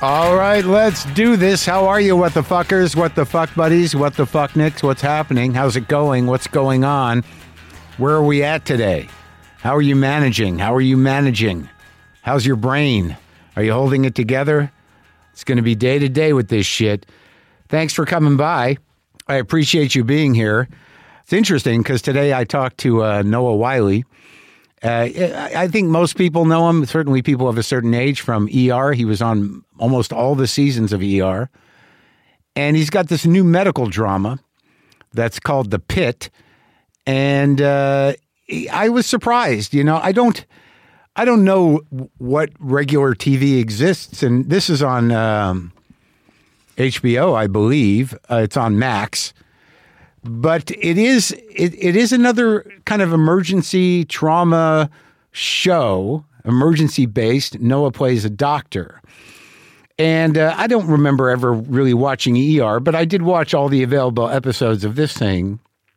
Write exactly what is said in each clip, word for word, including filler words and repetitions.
All right, let's do this. How are you, what the fuckers, what the fuck buddies, what the fuck nicks, what's happening, how's it going, what's going on, where are we at today? How are you managing? How are you managing? How's your brain? Are you holding it together? It's going to be day to day with this shit. Thanks for coming by. I appreciate you being here. It's interesting because today I talked to uh, Noah Wyle. Uh, I think most people know him, certainly people of a certain age, from E R. He was on almost all the seasons of E R. And he's got this new medical drama that's called The Pit. And uh, I was surprised. You know, I don't I don't know what regular T V exists. And this is on um, H B O, I believe. Uh, it's on Max. But it is it, it is another kind of emergency trauma show, emergency-based. Noah plays a doctor. And uh, I don't remember ever really watching E R, but I did watch all the available episodes of this thing.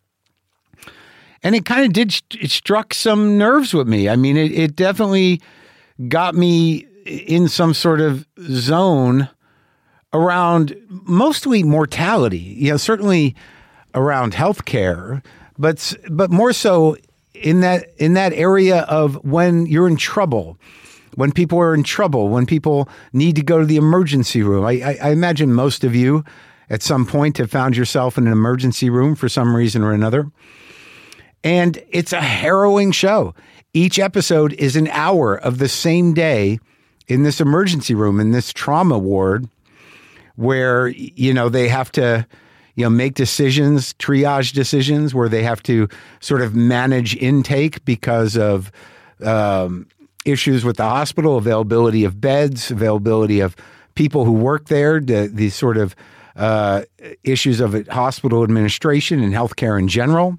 And it kind of did, it struck some nerves with me. I mean, it, it definitely got me in some sort of zone around mostly mortality. You know, certainly around healthcare, but but more so in that in that area of when you're in trouble, when people are in trouble, when people need to go to the emergency room. I, I, I imagine most of you at some point have found yourself in an emergency room for some reason or another. And it's a harrowing show. Each episode is an hour of the same day in this emergency room, in this trauma ward, where, you know, they have to, you know, make decisions, triage decisions, where they have to sort of manage intake because of um, issues with the hospital, availability of beds, availability of people who work there, the, the sort of uh, issues of hospital administration and healthcare in general.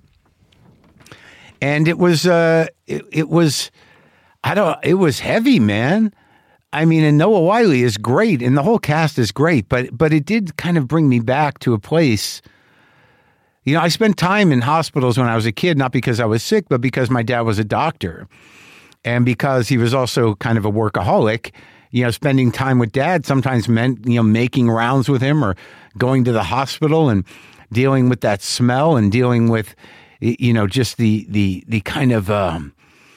And it was, uh, it, it was, I don't, it was heavy, man. I mean, and Noah Wyle is great, and the whole cast is great, but but it did kind of bring me back to a place. You know, I spent time in hospitals when I was a kid, not because I was sick, but because my dad was a doctor, and because he was also kind of a workaholic. You know, spending time with dad sometimes meant, you know, making rounds with him or going to the hospital and dealing with that smell and dealing with, you know, just the the the kind of um,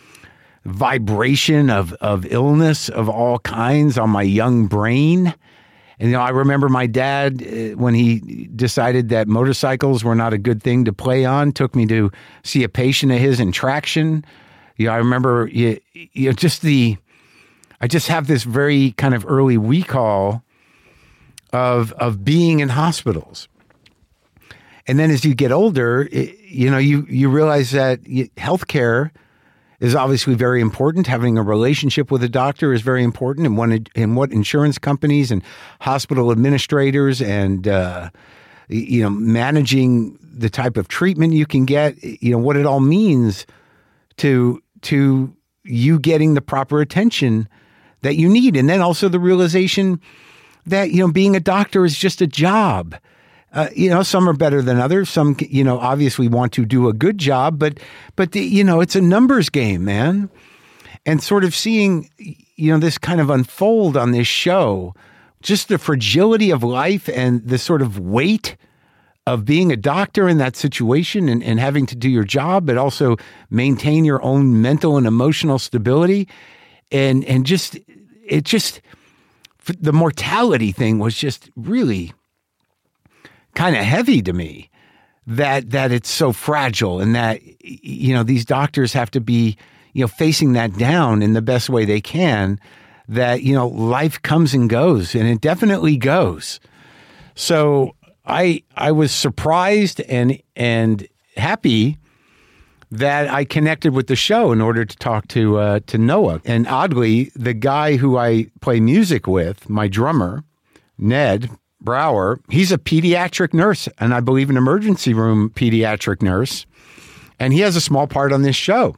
vibration of, of illness of all kinds on my young brain. And, you know, I remember my dad, uh, when he decided that motorcycles were not a good thing to play on, took me to see a patient of his in traction. You know, I remember, you, you know, just the, I just have this very kind of early recall of, of being in hospitals. And then as you get older, it, you know, you, you realize that healthcare is obviously very important. Having a relationship with a doctor is very important, and what, and what insurance companies and hospital administrators and, uh, you know, managing the type of treatment you can get, you know, what it all means to, to you getting the proper attention that you need. And then also the realization that, you know, being a doctor is just a job. Uh, you know, some are better than others. Some, you know, obviously want to do a good job, but, but the, you know, it's a numbers game, man. And sort of seeing, you know, this kind of unfold on this show, just the fragility of life and the sort of weight of being a doctor in that situation and, and having to do your job, but also maintain your own mental and emotional stability. And, and just, it just, the mortality thing was just really kind of heavy to me, that that it's so fragile, and that, you know, these doctors have to be, you know, facing that down in the best way they can, that, you know, life comes and goes, and it definitely goes. So I I was surprised and and happy that I connected with the show in order to talk to uh, to Noah. And oddly, the guy who I play music with, my drummer, Ned Brower, he's a pediatric nurse, and I believe an emergency room pediatric nurse, and he has a small part on this show.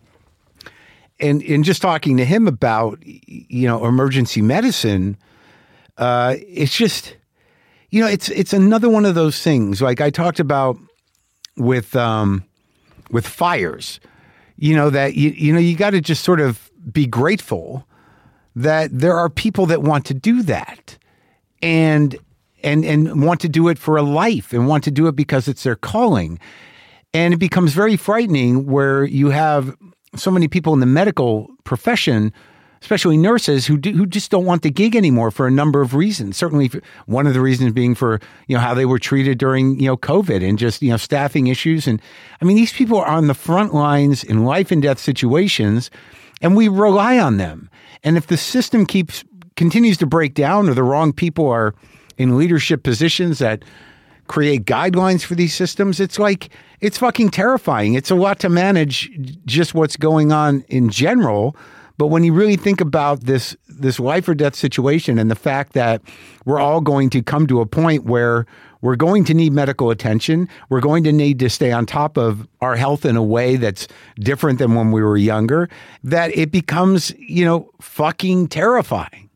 And in just talking to him about, you know, emergency medicine, uh, it's just, you know, it's it's another one of those things. Like I talked about with um, with fires, you know, that you you know you got to just sort of be grateful that there are people that want to do that. and and and want to do it for a life and want to do it because it's their calling. And it becomes very frightening where you have so many people in the medical profession, especially nurses, who do, who just don't want the gig anymore for a number of reasons. Certainly, one of the reasons being for, you know, how they were treated during, you know, COVID and just, you know, staffing issues. And I mean, these people are on the front lines in life and death situations, and we rely on them. And if the system keeps continues to break down, or the wrong people are in leadership positions that create guidelines for these systems, it's like, it's fucking terrifying. It's a lot to manage just what's going on in general. But when you really think about this, this life or death situation and the fact that we're all going to come to a point where we're going to need medical attention, we're going to need to stay on top of our health in a way that's different than when we were younger, that it becomes, you know, fucking terrifying.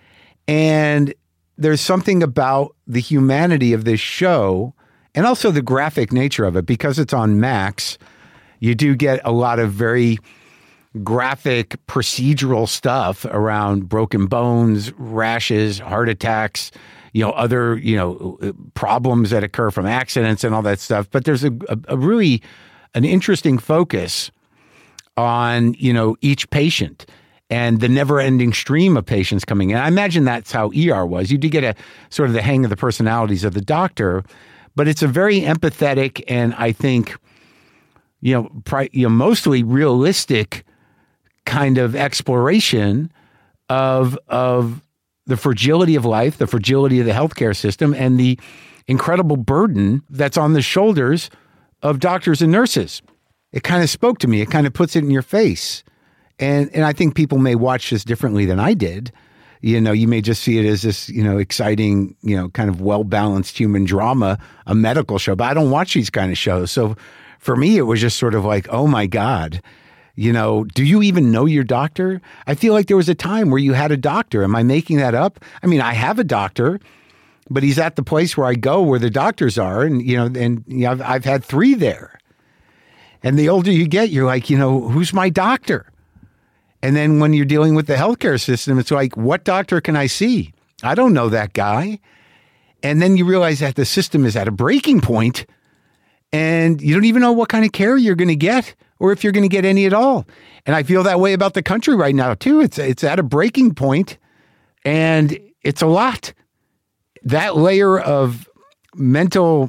And there's something about the humanity of this show and also the graphic nature of it. Because it's on Max, you do get a lot of very graphic procedural stuff around broken bones, rashes, heart attacks, you know, other, you know, problems that occur from accidents and all that stuff. But there's a, a, a really an interesting focus on, you know, each patient and the never-ending stream of patients coming in. I imagine that's how E R was. You did get a sort of the hang of the personalities of the doctor, but it's a very empathetic and I think, you know, pri- you know, mostly realistic kind of exploration of of the fragility of life, the fragility of the healthcare system, and the incredible burden that's on the shoulders of doctors and nurses. It kind of spoke to me. It kind of puts it in your face. And and I think people may watch this differently than I did. You know, you may just see it as this, you know, exciting, you know, kind of well-balanced human drama, a medical show. But I don't watch these kind of shows. So for me, it was just sort of like, oh my God, you know, do you even know your doctor? I feel like there was a time where you had a doctor. Am I making that up? I mean, I have a doctor, but he's at the place where I go where the doctors are. And, you know, and you know, I've, I've had three there. And the older you get, you're like, you know, who's my doctor? And then when you're dealing with the healthcare system, it's like, what doctor can I see? I don't know that guy. And then you realize that the system is at a breaking point and you don't even know what kind of care you're going to get or if you're going to get any at all. And I feel that way about the country right now, too. It's, it's at a breaking point and it's a lot. That layer of mental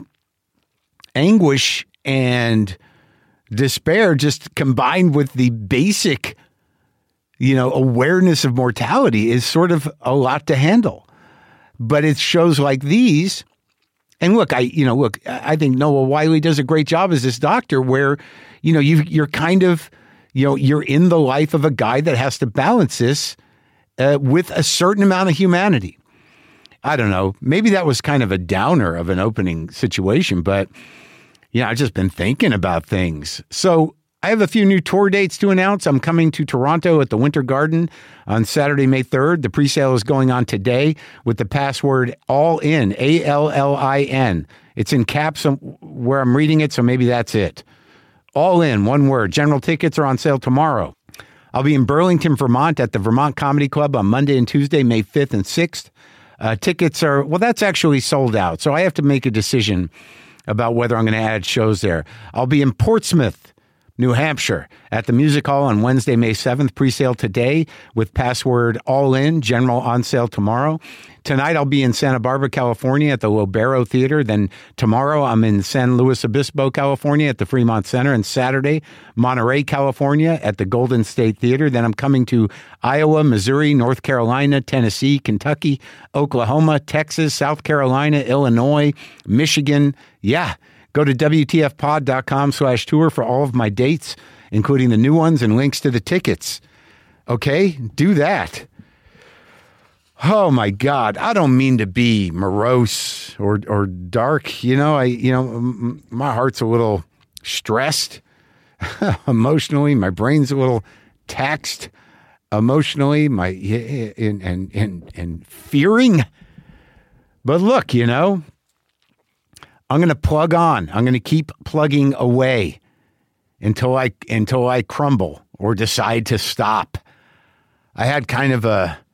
anguish and despair just combined with the basic, you know, awareness of mortality is sort of a lot to handle. But it's shows like these. And look, I, you know, look, I think Noah Wyle does a great job as this doctor where, you know, you, you're kind of, you know, you're in the life of a guy that has to balance this uh, with a certain amount of humanity. I don't know. Maybe that was kind of a downer of an opening situation, but, you know, I've just been thinking about things. So I have a few new tour dates to announce. I'm coming to Toronto at the Winter Garden on Saturday, May third. The presale is going on today with the password ALLIN, A L L I N. It's in caps where I'm reading it, so maybe that's it. All in, one word. General tickets are on sale tomorrow. I'll be in Burlington, Vermont at the Vermont Comedy Club on Monday and Tuesday, May fifth and sixth. Uh, tickets are, well, that's actually sold out, so I have to make a decision about whether I'm going to add shows there. I'll be in Portsmouth, New Hampshire at the Music Hall on Wednesday, May seventh, presale today with password all in, general on sale tomorrow. Tonight I'll be in Santa Barbara, California at the Lobero Theater. Then tomorrow I'm in San Luis Obispo, California at the Fremont Center. And Saturday, Monterey, California at the Golden State Theater. Then I'm coming to Iowa, Missouri, North Carolina, Tennessee, Kentucky, Oklahoma, Texas, South Carolina, Illinois, Michigan. Yeah. Go to W T F pod dot com slash tour for all of my dates, including the new ones and links to the tickets. Okay? Do that. Oh my God. I don't mean to be morose or, or dark. You know, I, you know, m- my heart's a little stressed emotionally. My brain's a little taxed emotionally, my, and, and, and, and fearing. But look, you know, I'm going to plug on. I'm going to keep plugging away until I until I crumble or decide to stop. I had kind of a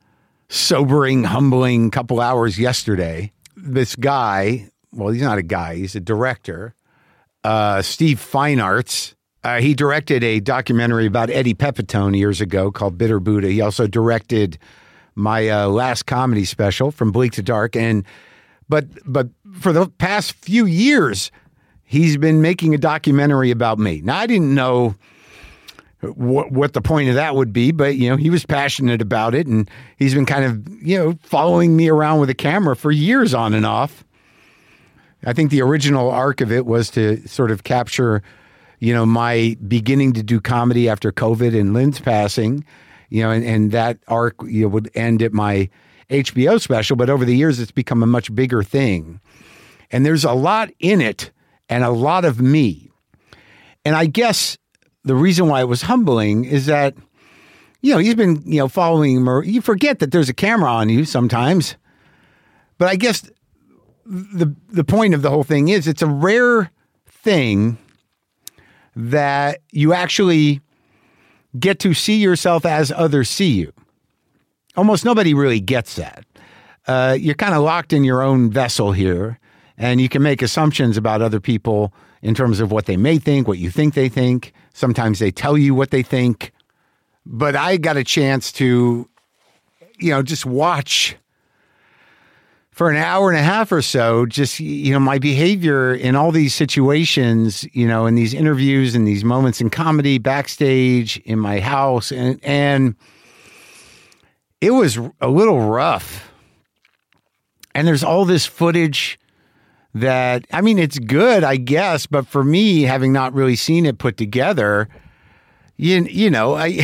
sobering, humbling couple hours yesterday. This guy, well, he's not a guy, he's a director, uh, Steve Fine Arts. Uh, he directed a documentary about Eddie Pepitone years ago called Bitter Buddha. He also directed my uh, last comedy special, From Bleak to Dark. And but but for the past few years, he's been making a documentary about me. Now, I didn't know what, what the point of that would be, but, you know, he was passionate about it. And he's been kind of, you know, following me around with a camera for years on and off. I think the original arc of it was to sort of capture, you know, my beginning to do comedy after COVID and Lynn's passing, you know, and, and that arc, you know, would end at my H B O special. But over the years, it's become a much bigger thing. And there's a lot in it and a lot of me. And I guess the reason why it was humbling is that, you know, he's been, you know, following him, or you forget that there's a camera on you sometimes. But I guess the the point of the whole thing is it's a rare thing that you actually get to see yourself as others see you. Almost nobody really gets that. Uh, you're kind of locked in your own vessel here, and you can make assumptions about other people in terms of what they may think, what you think they think. Sometimes they tell you what they think. But I got a chance to, you know, just watch for an hour and a half or so, just, you know, my behavior in all these situations, you know, in these interviews and these moments in comedy, backstage, in my house. And, and it was a little rough. And there's all this footage that, I mean, it's good, I guess. But for me, having not really seen it put together, you, you know, I...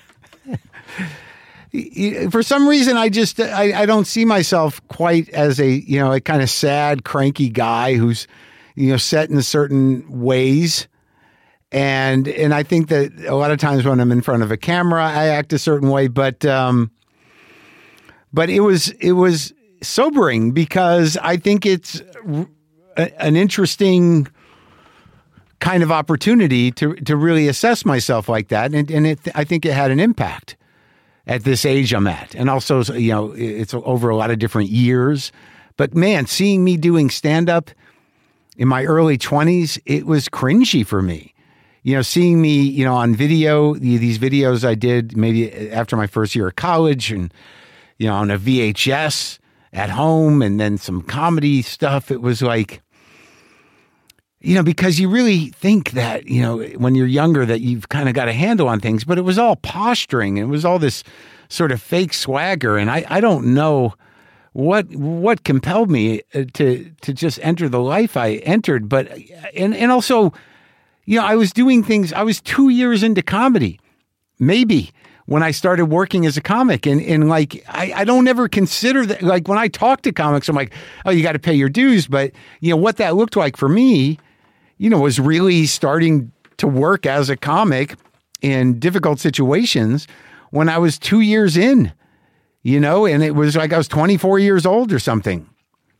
For some reason, I just, I, I don't see myself quite as a, you know, a kind of sad, cranky guy who's, you know, set in certain ways. And, and I think that a lot of times when I'm in front of a camera, I act a certain way, but, um, but it was, it was sobering because I think it's a, an interesting kind of opportunity to, to really assess myself like that. And, and it, I think it had an impact at this age I'm at. And also, you know, it's over a lot of different years. But man, seeing me doing stand-up in my early twenties, it was cringy for me. You know, seeing me, you know, on video, these videos I did maybe after my first year of college and, you know, on a V H S at home and then some comedy stuff. It was like, you know, because you really think that, you know, when you're younger that you've kind of got a handle on things, but it was all posturing. It was all this sort of fake swagger. And I, I don't know what what compelled me to to just enter the life I entered. But, and, and also, you know, I was doing things, I was two years into comedy, maybe, when I started working as a comic. And, and like, I, I don't ever consider that, like when I talk to comics, I'm like, oh, you got to pay your dues. But, you know, what that looked like for me, you know, was really starting to work as a comic in difficult situations when I was two years in, you know, and it was like I was twenty-four years old or something.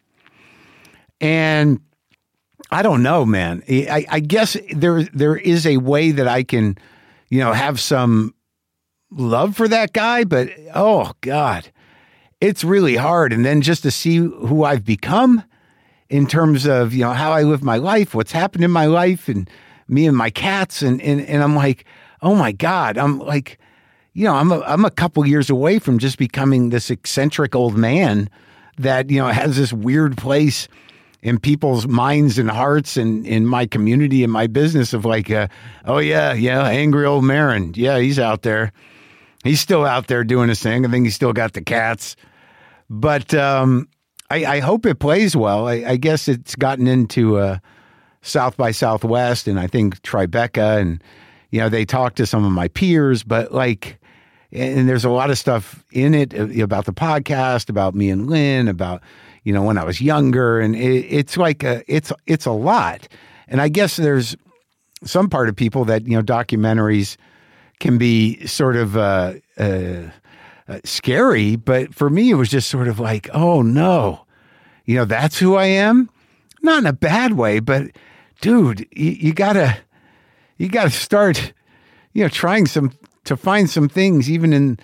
And I don't know, man. I, I guess there there is a way that I can, you know, have some love for that guy, but oh God, it's really hard. And then just to see who I've become in terms of, you know, how I live my life, what's happened in my life, and me and my cats. And, and, and I'm like, oh my God, I'm like, you know, I'm a, I'm a couple years away from just becoming this eccentric old man that, you know, has this weird place in people's minds and hearts and in my community and my business of like, uh, oh yeah, yeah, angry old Marin. Yeah, he's out there. He's still out there doing his thing. I think he's still got the cats. But, um, I, I hope it plays well. I, I guess it's gotten into uh, South by Southwest and I think Tribeca, and, you know, they talk to some of my peers, but like, and there's a lot of stuff in it about the podcast, about me and Lynn, about, you know, when I was younger, and it, it's like, a, it's, it's a lot. And I guess there's some part of people that, you know, documentaries can be sort of, uh, uh, Uh, scary, but for me, it was just sort of like, oh no, you know, that's who I am. Not in a bad way, but dude, you, you gotta, you gotta start, you know, trying some to find some things even in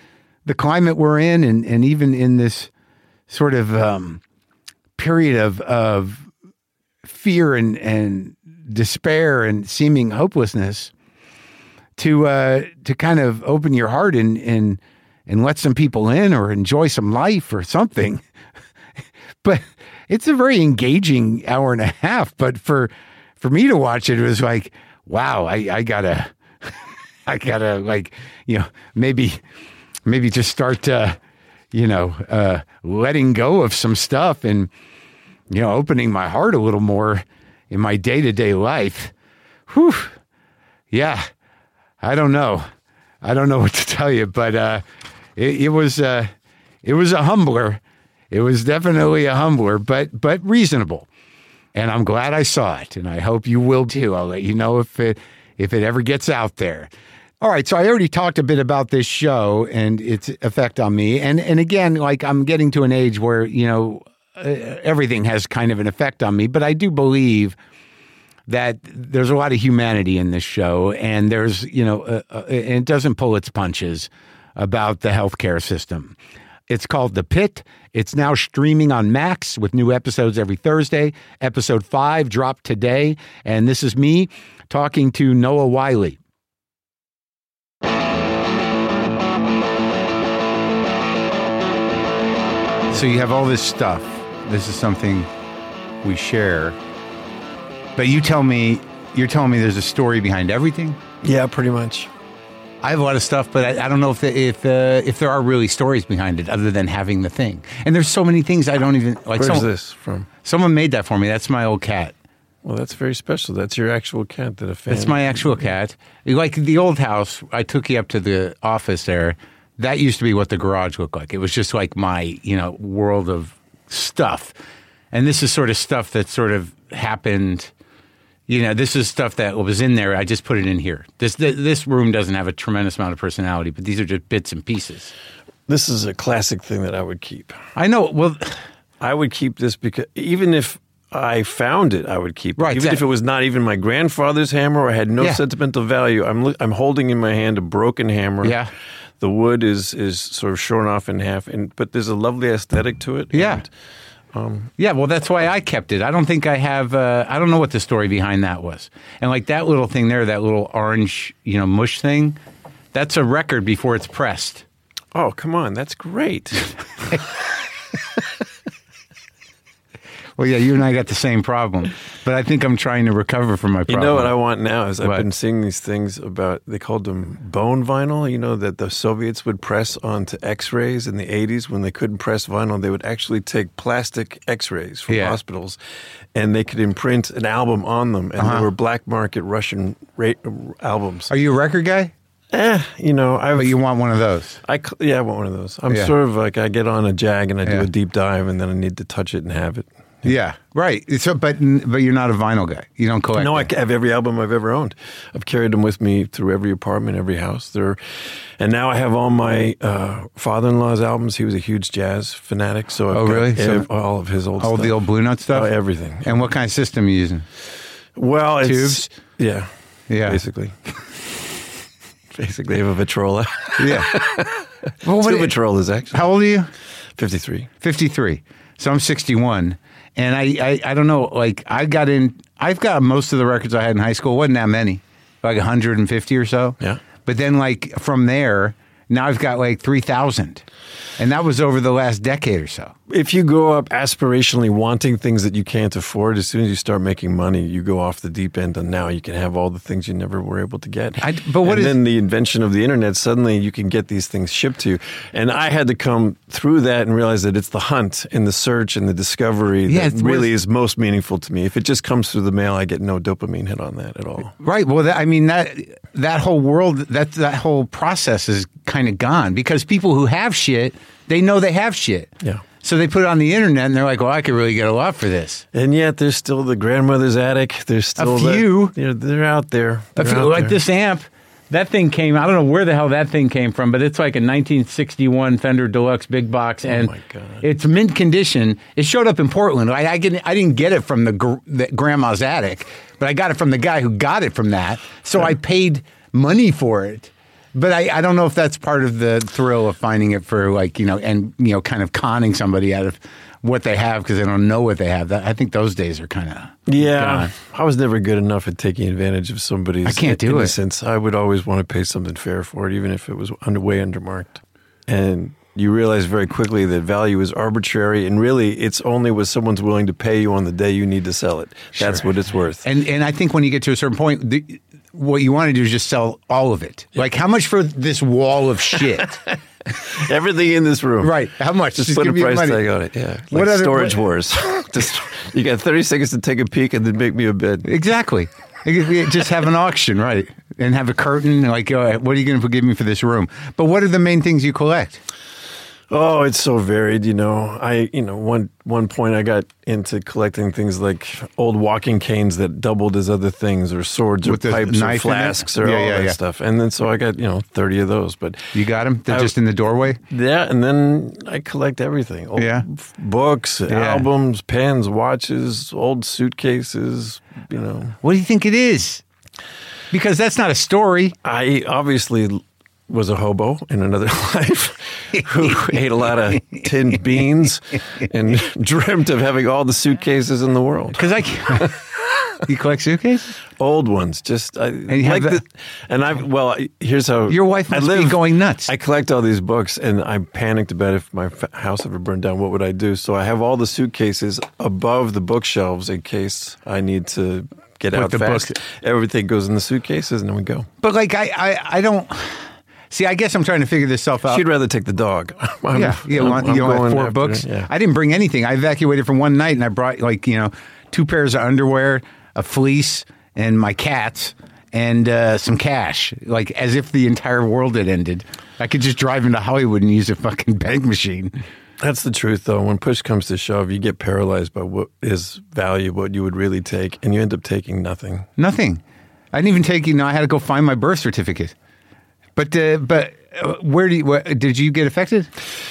the climate we're in, and, and even in this sort of um, period of of fear and, and despair and seeming hopelessness, to uh, to kind of open your heart and, and and let some people in or enjoy some life or something. But it's a very engaging hour and a half. But for for me to watch it, it was like, wow, I, I gotta, I gotta like, you know, maybe maybe just start, uh, you know, uh, letting go of some stuff and, you know, opening my heart a little more in my day to day life. Whew. Yeah. I don't know. I don't know what to tell you, but uh, it, it was uh, it was a humbler. It was definitely a humbler, but but reasonable. And I'm glad I saw it, and I hope you will too. I'll let you know if it if it ever gets out there. All right, so I already talked a bit about this show and its effect on me, and and again, like I'm getting to an age where you know uh, everything has kind of an effect on me, but I do believe that there's a lot of humanity in this show, and there's, you know, uh, uh, it doesn't pull its punches about the healthcare system. It's called The Pit. It's now streaming on Max with new episodes every Thursday. Episode five dropped today, and this is me talking to Noah Wyle. So you have all this stuff. This is something we share. But you tell me, you're telling me there's a story behind everything? Yeah, pretty much. I have a lot of stuff, but I, I don't know if the, if uh, if there are really stories behind it other than having the thing. And there's so many things I don't even like. Where's someone, this from? Someone made that for me. That's my old cat. Well, that's very special. That's your actual cat that a fan. That's my actual cat. Like the old house, I took you up to the office there. That used to be what the garage looked like. It was just like my, you know, world of stuff. And this is sort of stuff that sort of happened. You know, this is stuff that was in there. I just put it in here. This this room doesn't have a tremendous amount of personality, but these are just bits and pieces. This is a classic thing that I would keep. I know. Well, I would keep this because even if I found it, I would keep it. Right, even that, if it was not even my grandfather's hammer or had no yeah. sentimental value. I'm I'm holding in my hand a broken hammer. Yeah. The wood is is sort of shorn off in half, and but there's a lovely aesthetic to it. Yeah. And, Um, yeah, well, that's why I kept it. I don't think I have, uh, I don't know what the story behind that was. And like that little thing there, that little orange, you know, mush thing, that's a record before it's pressed. Oh, come on. That's great. Well, yeah, you and I got the same problem, but I think I'm trying to recover from my problem. You know what I want now is I've what? been seeing these things about, they called them bone vinyl, you know, that the Soviets would press onto x-rays in the eighties when they couldn't press vinyl. They would actually take plastic x-rays from yeah. hospitals and they could imprint an album on them. And uh-huh. they were black market Russian ra- albums. Are you a record guy? Eh, you know, I. But you want one of those? I yeah, I want one of those. I'm yeah. sort of like I get on a Jag and I do yeah. a deep dive and then I need to touch it and have it. Yeah, right. So, but but you're not a vinyl guy. You don't collect. No, them. I have every album I've ever owned. I've carried them with me through every apartment, every house. There, and now I have all my uh, father-in-law's albums. He was a huge jazz fanatic, so I've oh got really? ev- So all of his old all stuff. the old Blue Note stuff, oh, everything. And what kind of system are you using? Well, it's, tubes. Yeah, yeah, basically. Basically, I have a Victrola. Yeah. Well, Two what, Victrolas, actually. How old are you? fifty-three. fifty-three. So I'm sixty-one. And I, I, I don't know, like, I got in, I've got most of the records I had in high school. It wasn't that many, like one hundred fifty or so. Yeah. But then, like, from there, now I've got like three thousand. And that was over the last decade or so. If you grow up aspirationally wanting things that you can't afford, as soon as you start making money, you go off the deep end, and now you can have all the things you never were able to get. I, but what and is, then the invention of the internet, suddenly you can get these things shipped to you. And I had to come through that and realize that it's the hunt and the search and the discovery yeah, that really is most meaningful to me. If it just comes through the mail, I get no dopamine hit on that at all. Right. Well, that, I mean, that that whole world, that, that whole process is kind of gone because people who have shit, they know they have shit. Yeah. So they put it on the internet and they're like, well, I could really get a lot for this. And yet there's still the grandmother's attic. There's still a few. The, you know, they're out there. They're a few, out like there. this amp, that thing came, I don't know where the hell that thing came from, but it's like a nineteen sixty-one Fender Deluxe big box. And oh my God. It's mint condition. It showed up in Portland. I, I, didn't, I didn't get it from the, gr- the grandma's attic, but I got it from the guy who got it from that. So I paid money for it. But I, I don't know if that's part of the thrill of finding it for like, you know, and, you know, kind of conning somebody out of what they have because they don't know what they have. That, I think those days are kind of Yeah. gone. I was never good enough at taking advantage of somebody's I can't do it. innocence. I would always want to pay something fair for it, even if it was under, way undermarked. And you realize very quickly that value is arbitrary, and really it's only what someone's willing to pay you on the day you need to sell it. That's Sure. what it's worth. And and I think when you get to a certain point, the, what you want to do is just sell all of it. Like, how much for this wall of shit? Everything in this room. Right. How much? Just, Just put a give me the price money. tag on it. Yeah. Like What other- storage what- wars. Just, you got thirty seconds to take a peek and then make me a bid. Exactly. We just have an auction, right? And have a curtain. Like, all right, what are you going to give me for this room? But what are the main things you collect? Oh, it's so varied, you know. I, you know, one one point I got into collecting things like old walking canes that doubled as other things, or swords, With or the pipes, or knife in it? flasks, or Yeah, all yeah, that yeah. stuff. And then so I got, you know, thirty of those. But You got them? They're I- just in the doorway? yeah, and then I collect everything: old Yeah. f- books, albums, pens, watches, old suitcases. You know, What do you think it is? Because that's not a story. I obviously was a hobo in another life who ate a lot of tinned beans and dreamt of having all the suitcases in the world. Because I you collect suitcases? Old ones, just I you have like that- the, and I well, I- here's how Your wife I must live. be going nuts. I collect all these books, and I panicked about if my f- house ever burned down, what would I do? So I have all the suitcases above the bookshelves in case I need to get Put out the fast. books- Everything goes in the suitcases, and then we go. But like I, I, I don't see. I guess I'm trying to figure this stuff out. She'd rather take the dog. I'm, yeah, you I'm- want, I'm you know, going four after- books. Yeah. I didn't bring anything. I evacuated from one night, and I brought like you know two pairs of underwear, a fleece, and my cats, and uh, some cash. Like as if the entire world had ended. I could just drive into Hollywood and use a fucking bank machine. That's the truth, though. When push comes to shove, you get paralyzed by what is value, what you would really take, and you end up taking nothing. Nothing. I didn't even take. You know, I had to go find my birth certificate. But uh, but uh, where do you? Where, did you get affected?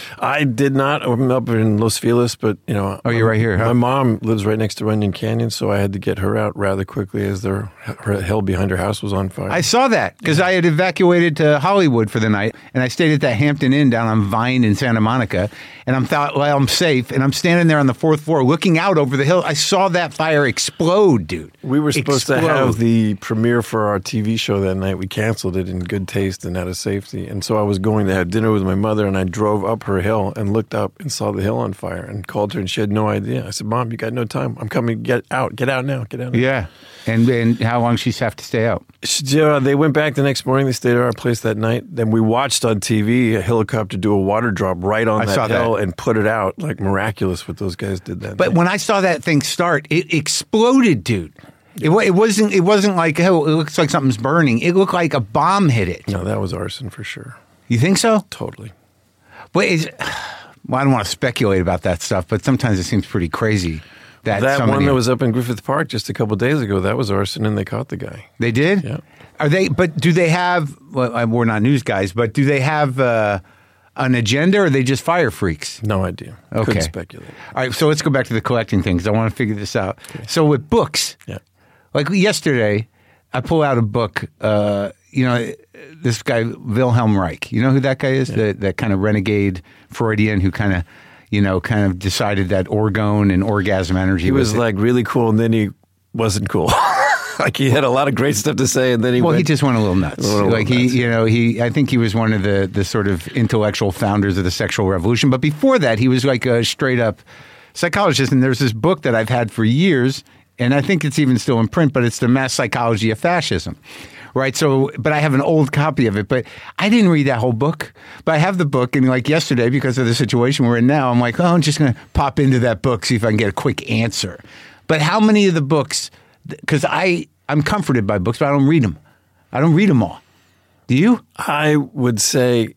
I did not. I'm up in Los Feliz, but you know. Oh, you're right here, huh? My mom lives right next to Runyon Canyon, so I had to get her out rather quickly as their her hill behind her house was on fire. I saw that because I had evacuated to Hollywood for the night, and I stayed at that Hampton Inn down on Vine in Santa Monica. And I'm thought, well, I'm safe, and I'm standing there on the fourth floor, looking out over the hill. I saw that fire explode, dude. we were supposed Explode. to have the premiere for our T V show that night. We canceled it in good taste and out of safety. And so I was going to have dinner with my mother, and I drove up her hill and looked up and saw the hill on fire and called her, and she had no idea. I said, "Mom, you got no time. I'm coming. Get out. Get out now. Get out now." Yeah, and and how long she's have to stay out? Yeah, they went back the next morning. They stayed at our place that night. Then we watched on T V a helicopter do a water drop right on I that saw that. hill and put it out. Like miraculous what those guys did that But night. when I saw that thing start, it exploded, dude. It, wa- it wasn't. It wasn't like oh, it looks like something's burning. It looked like a bomb hit it. No, that was arson for sure. You think so? Totally. But is, well, I don't want to speculate about that stuff, but sometimes it seems pretty crazy. That, That somebody, one that was up in Griffith Park just a couple days ago, that was arson, and they caught the guy. They did? Yeah. Are they, but do they have, well, I- we're not news guys, but do they have uh, an agenda or are they just fire freaks? No idea. Okay. Couldn't speculate. All right, so let's go back to the collecting thing because I want to figure this out. So with books, Yeah. like yesterday, I pull out a book, uh, you know, this guy, Wilhelm Reich. You know who that guy is? The, that kind of renegade Freudian who kind of, you know, kind of decided that orgone and orgasm energy He was it. like really cool, and then he wasn't cool. Like he had a lot of great stuff to say, and then he Well, went, he just went a little nuts. A little like he, nuts. you know, he. I think he was one of the the sort of intellectual founders of the sexual revolution. But before that, he was like a straight up psychologist. And there's this book that I've had for years, and I think it's even still in print. But it's the Mass Psychology of Fascism, right? So, but I have an old copy of it. But I didn't read that whole book. But I have the book, and like yesterday, because of the situation we're in now, I'm like, oh, I'm just going to pop into that book, see if I can get a quick answer. But how many of the books? Because I. I'm comforted by books, but I don't read them. I don't read them all. Do you? I would say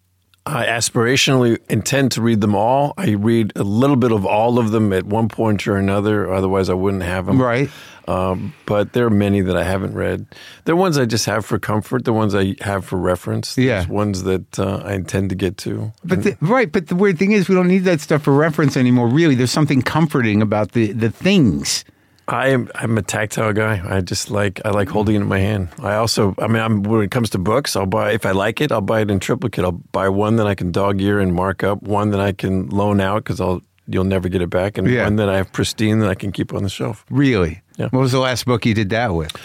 I aspirationally intend to read them all. I read a little bit of all of them at one point or another, otherwise I wouldn't have them. Right. Um, but there are many that I haven't read. There are ones I just have for comfort. There are ones I have for reference. Yeah. There's ones that uh, I intend to get to. But the, right, but the weird thing is we don't need that stuff for reference anymore, really. There's something comforting about the, the things. I am. I'm a tactile guy. I just like. I like holding it in my hand. I also. I mean, I'm, when it comes to books, I'll buy. If I like it, I'll buy it in triplicate. I'll buy one that I can dog ear and mark up. One that I can loan out because I'll. You'll never get it back. And Yeah. one that I have pristine that I can keep on the shelf. Really? Yeah. What was the last book you did that with?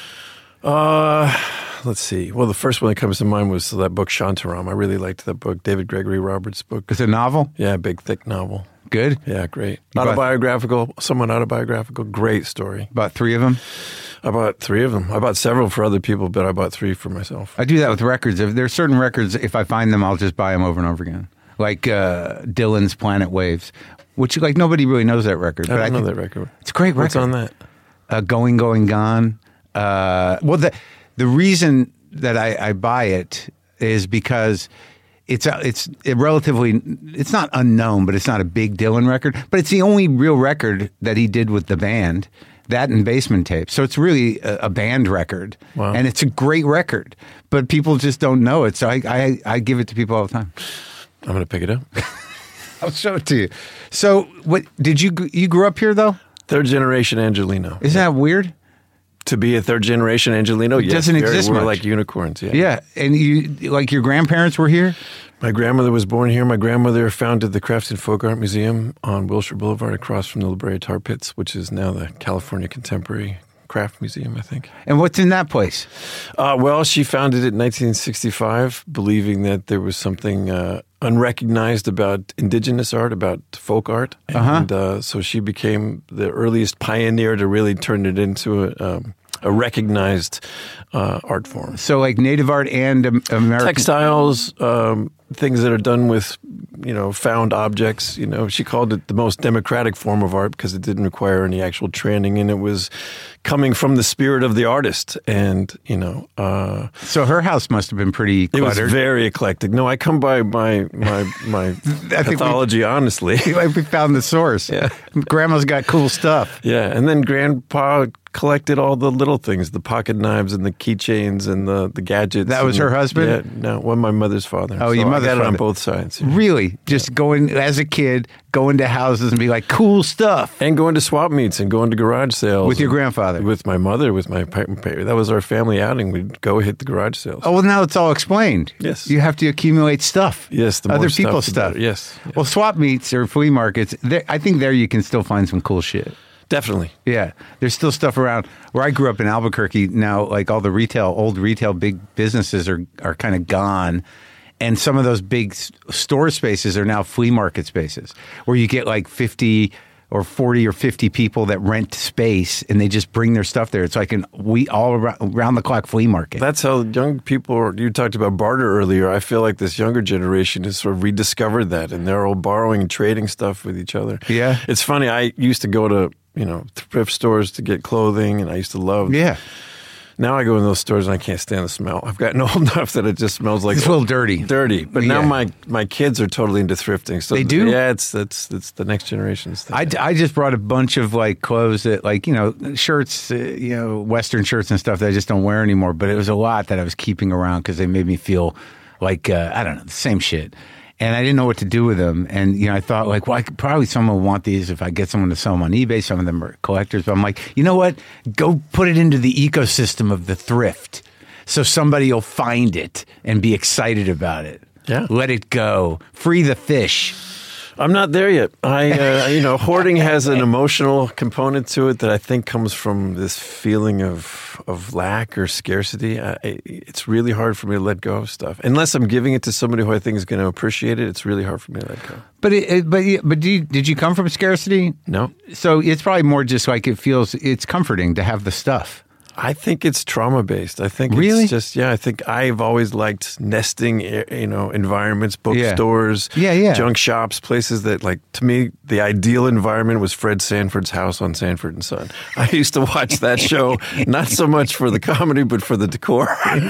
Uh, let's see. Well, the first one that comes to mind was that book Shantaram. I really liked that book. David Gregory Roberts' book. It's a novel? Yeah, big, thick novel. Good? Yeah, great. You bought- Autobiographical, somewhat autobiographical. Great story. About three of them? I bought three of them. I bought several for other people, but I bought three for myself. I do that with records. If there's certain records, if I find them, I'll just buy them over and over again. Like uh, Dylan's Planet Waves, which like nobody really knows that record. I but don't I know think that record. It's a great record. What's on that? Uh, Going, Going, Gone. Uh, well, the the reason that I, I buy it is because it's a, it's a relatively it's not unknown, but it's not a big Dylan record. But it's the only real record that he did with the band. That and Basement Tapes. So it's really a, a band record. Wow. And it's a great record. But people just don't know it. So I, I, I give it to people all the time. I'm going to pick it up. I'll show it to you. So what did you you grew up here though? Third generation Angelino. Isn't that weird? To be a third generation Angelino, It yes, doesn't very- exist We're much. like unicorns. Yeah. Yeah. And you like your grandparents were here? My grandmother was born here. My grandmother founded the Crafts and Folk Art Museum on Wilshire Boulevard across from the La Brea Tar Pits, which is now the California Contemporary Craft Museum, I think. And what's in that place? Uh, well, she founded it in nineteen sixty-five, believing that there was something uh, unrecognized about indigenous art, about folk art. And uh, so she became the earliest pioneer to really turn it into a, um, a recognized uh, art form. So like native art and um, American Textiles, um, things that are done with, you know, found objects. You know, she called it the most democratic form of art because it didn't require any actual training, and it was coming from the spirit of the artist. And you know, uh, So her house must have been pretty it was cluttered. very eclectic. No, I come by my my my think we- pathology honestly. Like we found the source. Yeah. Grandma's got cool stuff. Yeah, and then Grandpa collected all the little things, the pocket knives and the keychains and the, the gadgets. That was and- her husband? Yeah, no, well, my mother's father. Oh, So your I mother's got it on father. both sides. Really? Just going as a kid, going to houses and be like, cool stuff. And going to swap meets and going to garage sales. With your grandfather? With my mother, with my parents. That was our family outing. We'd go hit the garage sales. Oh, well, now it's all explained. Yes. You have to accumulate stuff. Yes, the more Other stuff, people's the stuff. better. Yes, yes. Well, swap meets or flea markets, there- I think there you can still find some cool shit. Definitely. Yeah, there's still stuff around. Where I grew up in Albuquerque, now like all the retail, old retail, big businesses are are kind of gone, and some of those big s- store spaces are now flea market spaces, where you get like fifty or forty or fifty people that rent space, and they just bring their stuff there. It's like an we all around, around the clock flea market. That's how young people, are- you talked about barter earlier. I feel like this younger generation has sort of rediscovered that, and they're all borrowing and trading stuff with each other. Yeah. It's funny. I used to go to, you know, thrift stores to get clothing, and I used to love. yeah, Now I go in those stores and I can't stand the smell. I've gotten old enough that it just smells like it's a little dirty. dirty. But now Yeah. my my kids are totally into thrifting. So They do? Yeah, it's that's that's the next generation's thing. I, I just brought a bunch of like clothes that like, you know, shirts, uh, you know, Western shirts and stuff that I just don't wear anymore. But it was a lot that I was keeping around because they made me feel like, uh, I don't know, the same shit. And I didn't know what to do with them. And, you know, I thought like, well, I could, probably someone will want these if I get someone to sell them on eBay. Some of them are collectors. But I'm like, you know what? Go put it into the ecosystem of the thrift. So somebody will find it and be excited about it. Yeah. Let it go. Free the fish. I'm not there yet. I, uh, you know, hoarding has an emotional component to it that I think comes from this feeling of of lack or scarcity. I, it's really hard for me to let go of stuff unless I'm giving it to somebody who I think is going to appreciate it. It's really hard for me to let go. But it, it, but you- but do you, did you come from scarcity? No, So it's probably more just like it feels it's comforting to have the stuff. I think it's trauma based. I think Really? it's just yeah. I think I've always liked nesting, you know, environments, bookstores, Yeah, yeah. junk shops, places that like to me the ideal environment was Fred Sanford's house on Sanford and Son. I used to watch that show not so much for the comedy but for the decor.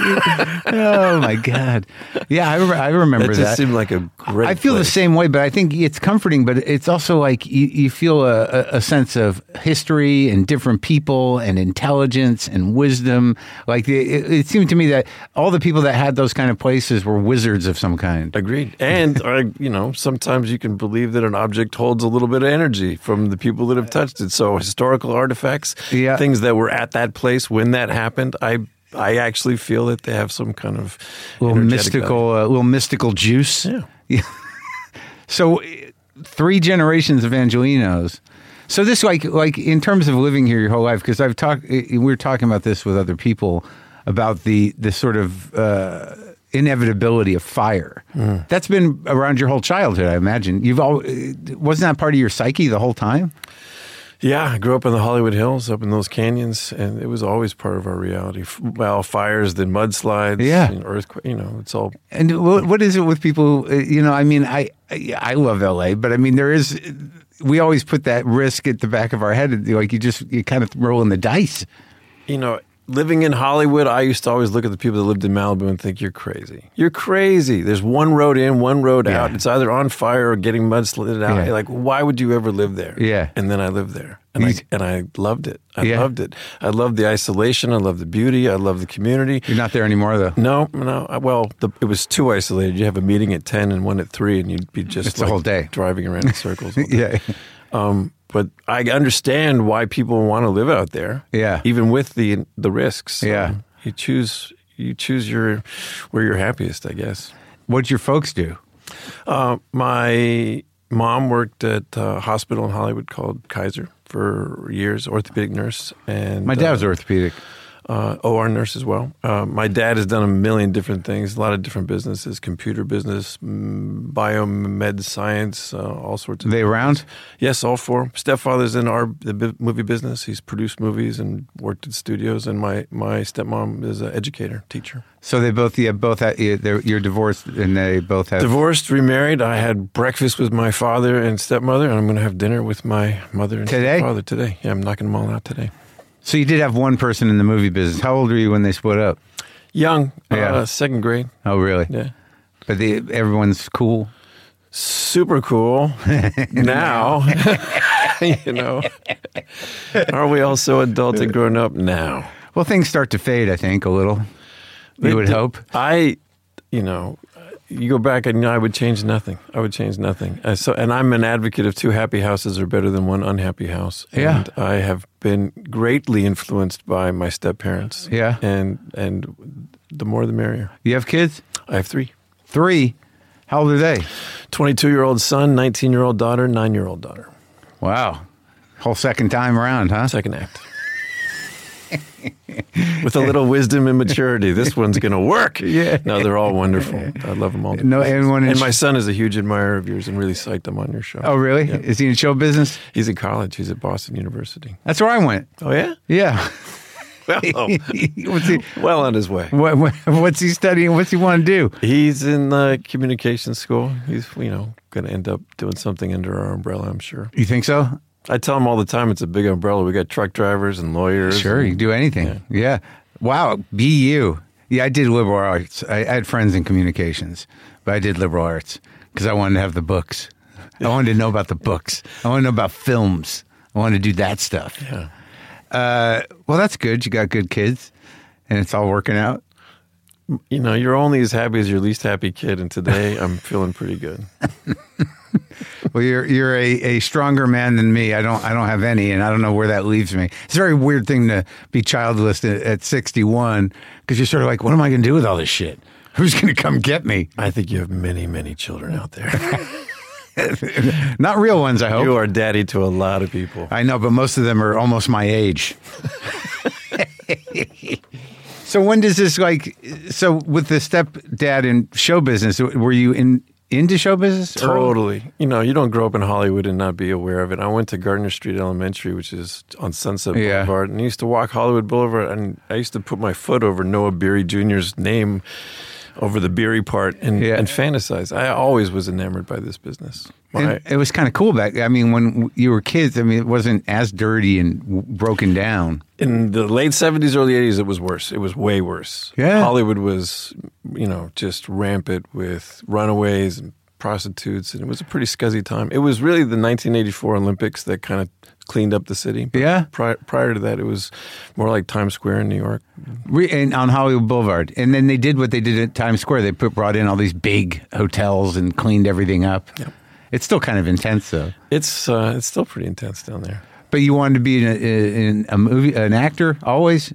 Oh my God! Yeah, I, re- I remember That that. just seemed like a great. I feel the place. same way, but I think it's comforting. But it's also like you, you feel a, a- a sense of history and different people and intelligence and wisdom. Like the, it, it seemed to me that all the people that had those kind of places were wizards of some kind. Agreed. And, uh, you know, sometimes you can believe that an object holds a little bit of energy from the people that have touched it. So historical artifacts, Yeah. things that were at that place when that happened, I I actually feel that they have some kind of little energetic mystical, uh, little mystical juice. Yeah. Yeah. So, uh, three generations of Angelinos. So this, like, like in terms of living here your whole life, because I've talked, we were talking about this with other people about the the sort of uh, inevitability of fire. Mm. That's been around your whole childhood, I imagine. You've all wasn't that part of your psyche the whole time? Yeah, I grew up in the Hollywood Hills, up in those canyons, and it was always part of our reality. Well, fires, then mudslides, yeah, and earthquake. You know, it's all. And what, what is it with people? You know, I mean, I I love L A, but I mean, there is. We always put that risk at the back of our head, like you just you kind of rolling the dice. You know, living in Hollywood, I used to always look at the people that lived in Malibu and think, you're crazy. You're crazy. There's one road in, one road yeah. out. It's either on fire or getting mudslid out. Yeah. Like, why would you ever live there? Yeah. And then I lived there. And I, and I loved it. I yeah. loved it. I loved the isolation. I loved the beauty. I loved the community. You're not there anymore, though. No, no. Well, the, it was too isolated. You have a meeting at ten and one at three, and you'd be just it's like the whole day driving around in circles. yeah. Um, but I understand why people want to live out there. Yeah. Even with the the risks. Yeah. Um, you choose you choose your where you're happiest, I guess. What'd your folks do? Uh, my mom worked at a hospital in Hollywood called Kaiser for years, orthopedic nurse. And my dad was uh, orthopedic. Uh, O R nurse as well. Uh, my dad has done a million different things, a lot of different businesses, computer business, mm, biomed science, uh, all sorts of They things. around? Yes, all four. Stepfather's in our the bi- movie business. He's produced movies and worked at studios. And my, my stepmom is an educator, teacher. So they both, yeah, both have, you're divorced and they both have... Divorced, remarried. I had breakfast with my father and stepmother, and I'm going to have dinner with my mother and today? stepfather today. Yeah, I'm knocking them all out today. So you did have one person in the movie business. How old were you when they split up? Young, yeah. uh, second grade. Oh, really? Yeah. But the, everyone's cool? Super cool. Now, you know, are we all so adult and grown up now? Well, things start to fade, I think, a little. You They would do. hope. I, you know, you go back and you know, I would change nothing. I would change nothing. Uh, so, and I'm an advocate of two happy houses are better than one unhappy house. Yeah. And I have been greatly influenced by my step parents. Yeah. And and the more the merrier. You have kids? I have three. Three? How old are they? twenty-two-year-old son, nineteen-year-old daughter, nine-year-old daughter. Wow. Whole second time around, huh? Second act. With a little wisdom and maturity, this one's going to work. Yeah. No, they're all wonderful. I love them all. No, anyone in and sh- my son is a huge admirer of yours and really psyched him on your show. Oh, really? Yeah. Is he in show business? He's in college. He's at Boston University. That's where I went. Oh, yeah? Yeah. Well, what's he, well on his way. what, what, what's he studying? What's he want to do? He's in uh, communications school. He's, you know, going to end up doing something under our umbrella, I'm sure. You think so? I tell him all the time it's a big umbrella. We got truck drivers and lawyers. Sure, and, you can do anything. Yeah. yeah. Wow, B U. Yeah, I did liberal arts. I, I had friends in communications, but I did liberal arts because I wanted to have the books. I wanted to know about the books. I wanted to know about films. I wanted to do that stuff. Yeah. Uh, well, that's good. You got good kids, and it's all working out. You know, you're only as happy as your least happy kid, and today I'm feeling pretty good. Well, you're you're a, a stronger man than me. I don't I don't have any, and I don't know where that leaves me. It's a very weird thing to be childless at, at sixty-one because you're sort of like, what am I going to do with all this shit? Who's going to come get me? I think you have many, many children out there. Not real ones, I hope. You are daddy to a lot of people. I know, but most of them are almost my age. So when does this like? So with the stepdad in show business, were you in into show business? Totally. You know, you don't grow up in Hollywood and not be aware of it. I went to Gardner Street Elementary, which is on Sunset Yeah. Boulevard, and I used to walk Hollywood Boulevard, and I used to put my foot over Noah Beery Junior's name over the Beery part and, Yeah. and fantasize. I always was enamored by this business. And My, it was kind of cool back. I mean, when you were kids, I mean, it wasn't as dirty and w- broken down. in the late seventies, early eighties, it was worse. It was way worse. Yeah. Hollywood was, you know, just rampant with runaways and prostitutes, and it was a pretty scuzzy time. It was really the nineteen eighty-four Olympics that kind of cleaned up the city. But Yeah. Prior, prior to that, it was more like Times Square in New York. Re- and on Hollywood Boulevard. And then they did what they did at Times Square. They put brought in all these big hotels and cleaned everything up. Yep. It's still kind of intense, though. It's uh, it's still pretty intense down there. But you wanted to be in a, in a movie, an actor, always?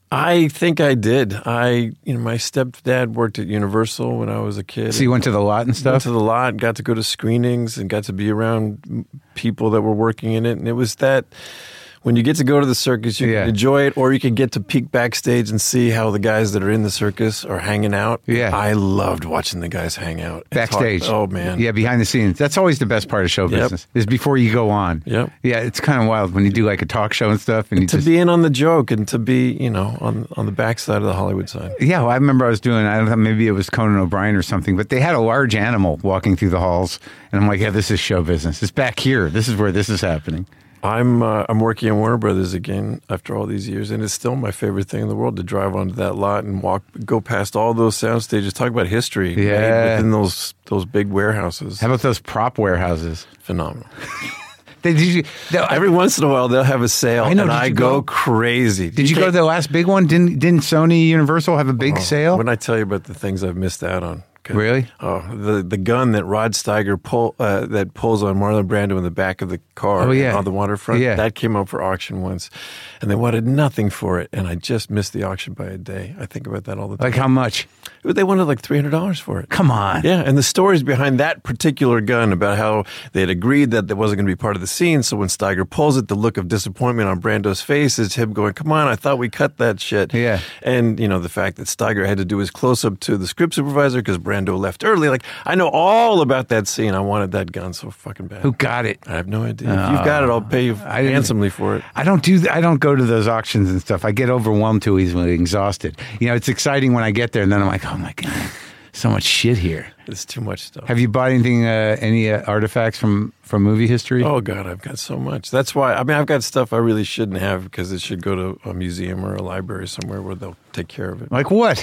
I think I did. I, you know, my stepdad worked at Universal when I was a kid. So you went to the lot and Went stuff? to the lot, got to go to screenings, and got to be around people that were working in it. And it was that when you get to go to the circus, you Yeah. can enjoy it, or you can get to peek backstage and see how the guys that are in the circus are hanging out. Yeah. I loved watching the guys hang out. It's Backstage. hard- Oh, man. Yeah, behind the scenes. That's always the best part of show Yep. business, is before you go on. Yep. Yeah, it's kind of wild when you do like a talk show and stuff. And you To just, be in on the joke and to be, you know, on on the backside of the Hollywood side. Yeah, well, I remember I was doing, I don't know, maybe it was Conan O'Brien or something, but they had a large animal walking through the halls. And I'm like, yeah, this is show business. It's back here. This is where this is happening. I'm uh, I'm working at Warner Brothers again after all these years, and it's still my favorite thing in the world to drive onto that lot and walk, go past all those sound stages. Talk about history, made Yeah. within those those big warehouses. How about those prop warehouses? Phenomenal. They, did you, they, Every once in a while, they'll have a sale, I know, and did I you go, go? crazy. did you go to the last big one? Didn't didn't Sony Universal have a big sale? When I tell you about the things I've missed out on. 'Cause- Really? Oh, the the gun that Rod Steiger pull uh, that pulls on Marlon Brando in the back of the car Oh, yeah. on the waterfront. Yeah. That came up for auction once, and they wanted nothing for it, and I just missed the auction by a day. I think about that all the time. Like how much? They wanted like three hundred dollars for it. Come on. Yeah, and the stories behind that particular gun about how they had agreed that it wasn't going to be part of the scene. So when Steiger pulls it, the look of disappointment on Brando's face is him going, "Come on, I thought we cut that shit." Yeah. And you know the fact that Steiger had to do his close up to the script supervisor because Brando left early. Like I know all about that scene. I wanted that gun so fucking bad. Who got it? I have no idea. If you've got it, I'll pay you I didn't- handsomely for it. I don't do. I don't go to those auctions and stuff. I get overwhelmed too easily, exhausted. You know, it's exciting when I get there, and then I'm like, oh my god, so much shit here. It's too much stuff. Have you bought anything, uh, any uh, artifacts from from movie history? Oh God, I've got so much. That's why. I mean, I've got stuff I really shouldn't have because it should go to a museum or a library somewhere where they'll take care of it. Like what?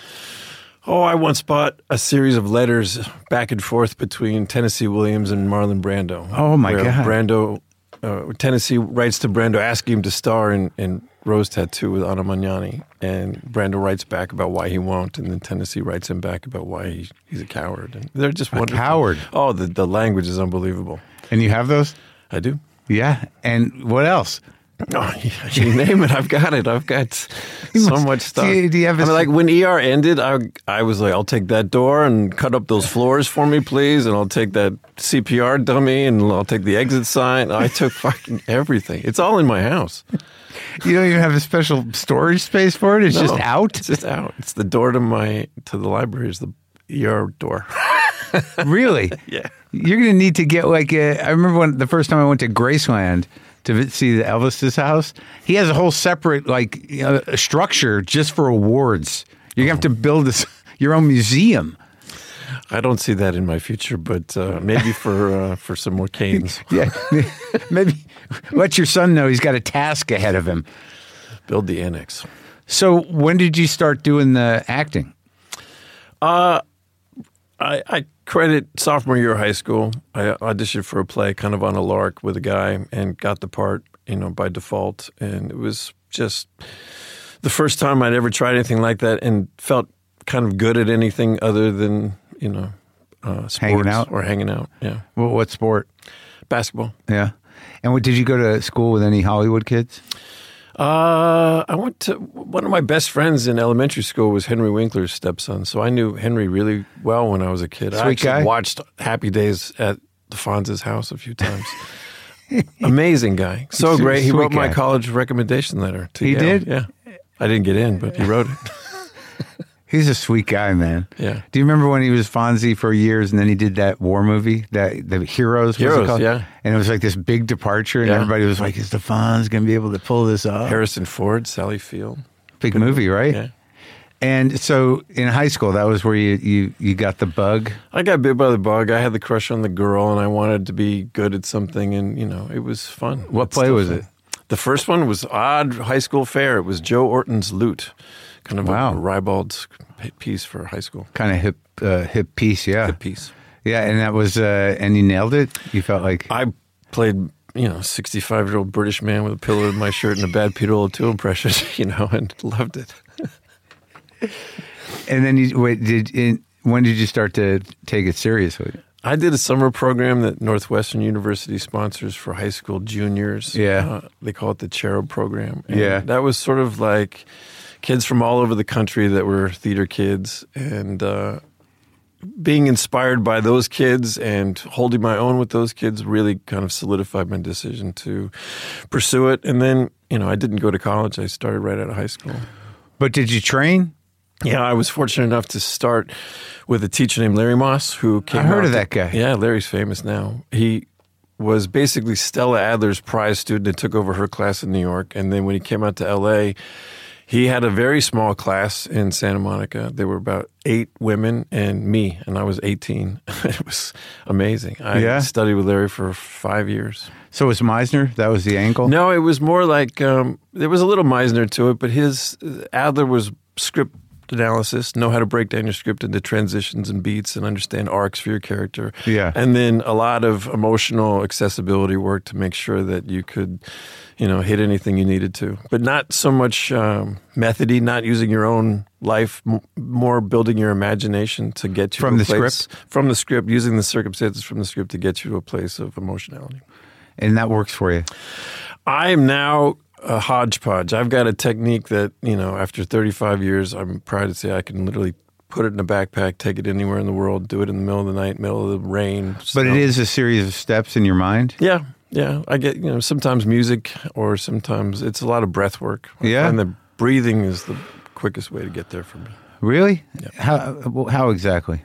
Oh, I once bought a series of letters back and forth between Tennessee Williams and Marlon Brando. Oh, my where God. Brando, uh, Tennessee writes to Brando asking him to star in, in Rose Tattoo with Anna Magnani, and Brando writes back about why he won't, and then Tennessee writes him back about why he, he's a coward. And they're just A wonderful. coward? Oh, the the language is unbelievable. And you have those? I do. Yeah. And what else? Oh, yeah, you name it, I've got it. I've got so must- much stuff. do you- do you have a I mean, s- like when E R ended, I I was like, I'll take that door and cut up those floors for me, please, and I'll take that C P R dummy and I'll take the exit sign. I took fucking everything. It's all in my house. You don't even have a special storage space for it. It's just No, out. It's just out. It's the door to my to the library is the E R door. Really? Yeah. You're going to need to get like a, I remember when the first time I went to Graceland to vi- see the Elvis's house, he has a whole separate like you know, a structure just for awards. You're going to have to build this, your own museum. I don't see that in my future, but uh, maybe for uh, for some more canes. Yeah. Maybe let your son know he's got a task ahead of him. Build the annex. So when did you start doing the acting? Uh, I, I credit sophomore year of high school. I auditioned for a play kind of on a lark with a guy and got the part, you know, by default. And it was just the first time I'd ever tried anything like that and felt kind of good at anything other than, you know, uh, sports Hanging out? or hanging out. Yeah. What, what sport? Basketball. Yeah. And what, did you go to school with any Hollywood kids? Uh, I went to one of my best friends in elementary school was Henry Winkler's stepson, so I knew Henry really well when I was a kid. I Sweet actually guy? watched Happy Days at the Fonz's house a few times. Amazing guy, so Sweet- great. He sweet wrote my guy. college recommendation letter. To He Yale. did? Yeah. I didn't get in, but he wrote it. He's a sweet guy, man. Yeah. Do you remember when he was Fonzie for years and then he did that war movie, that the Heroes? was it Heroes, called? yeah. And it was like this big departure and Yeah. everybody was like, is the Fonz going to be able to pull this off? Harrison Ford, Sally Field. Big movie, right? Yeah. And so in high school, that was where you, you, you got the bug. I got bit by the bug. I had the crush on the girl, and I wanted to be good at something, and, you know, it was fun. What It's play still was fun. it? The first one was odd high school fare. It was Joe Orton's Loot, kind of Wow. a ribald piece for high school. Kind of hip uh, hip piece, yeah. Good piece. Yeah, and that was, uh, and you nailed it? You felt like... I played, you know, sixty-five-year-old British man with a pillow in my shirt and a bad Peter O'Toole impression, you know, and loved it. And then you, wait, did, in, when did you start to take it seriously? I did a summer program that Northwestern University sponsors for high school juniors. Yeah. Uh, they call it the Cherub program. And yeah. that was sort of like kids from all over the country that were theater kids, and uh, being inspired by those kids and holding my own with those kids really kind of solidified my decision to pursue it. And then, you know, I didn't go to college. I started right out of high school. But did you train? Yeah, I was fortunate enough to start with a teacher named Larry Moss, who came I heard out of to, that guy. Yeah, Larry's famous now. He was basically Stella Adler's prize student and took over her class in New York. And then when he came out to L A, he had a very small class in Santa Monica. There were about eight women and me, and I was eighteen. It was amazing. I Yeah? studied with Larry for five years. So was Meisner? That was the angle? No, it was more like, um, there was a little Meisner to it, but his, Adler was script analysis, know how to break down your script into transitions and beats and understand arcs for your character. Yeah. And then a lot of emotional accessibility work to make sure that you could, you know, hit anything you needed to. But not so much um, methody, not using your own life, m- more building your imagination to get you From to a the place, script? From the script, using the circumstances from the script to get you to a place of emotionality. And that works for you? I am now a hodgepodge. I've got a technique that, you know, after thirty-five years, I'm proud to say I can literally put it in a backpack, take it anywhere in the world, do it in the middle of the night, middle of the rain. But snow. it is a series of steps in your mind? Yeah, yeah. I get, you know, sometimes music or sometimes it's a lot of breath work. I Yeah? find that breathing is the quickest way to get there for me. Really? Yeah. How, well, how exactly?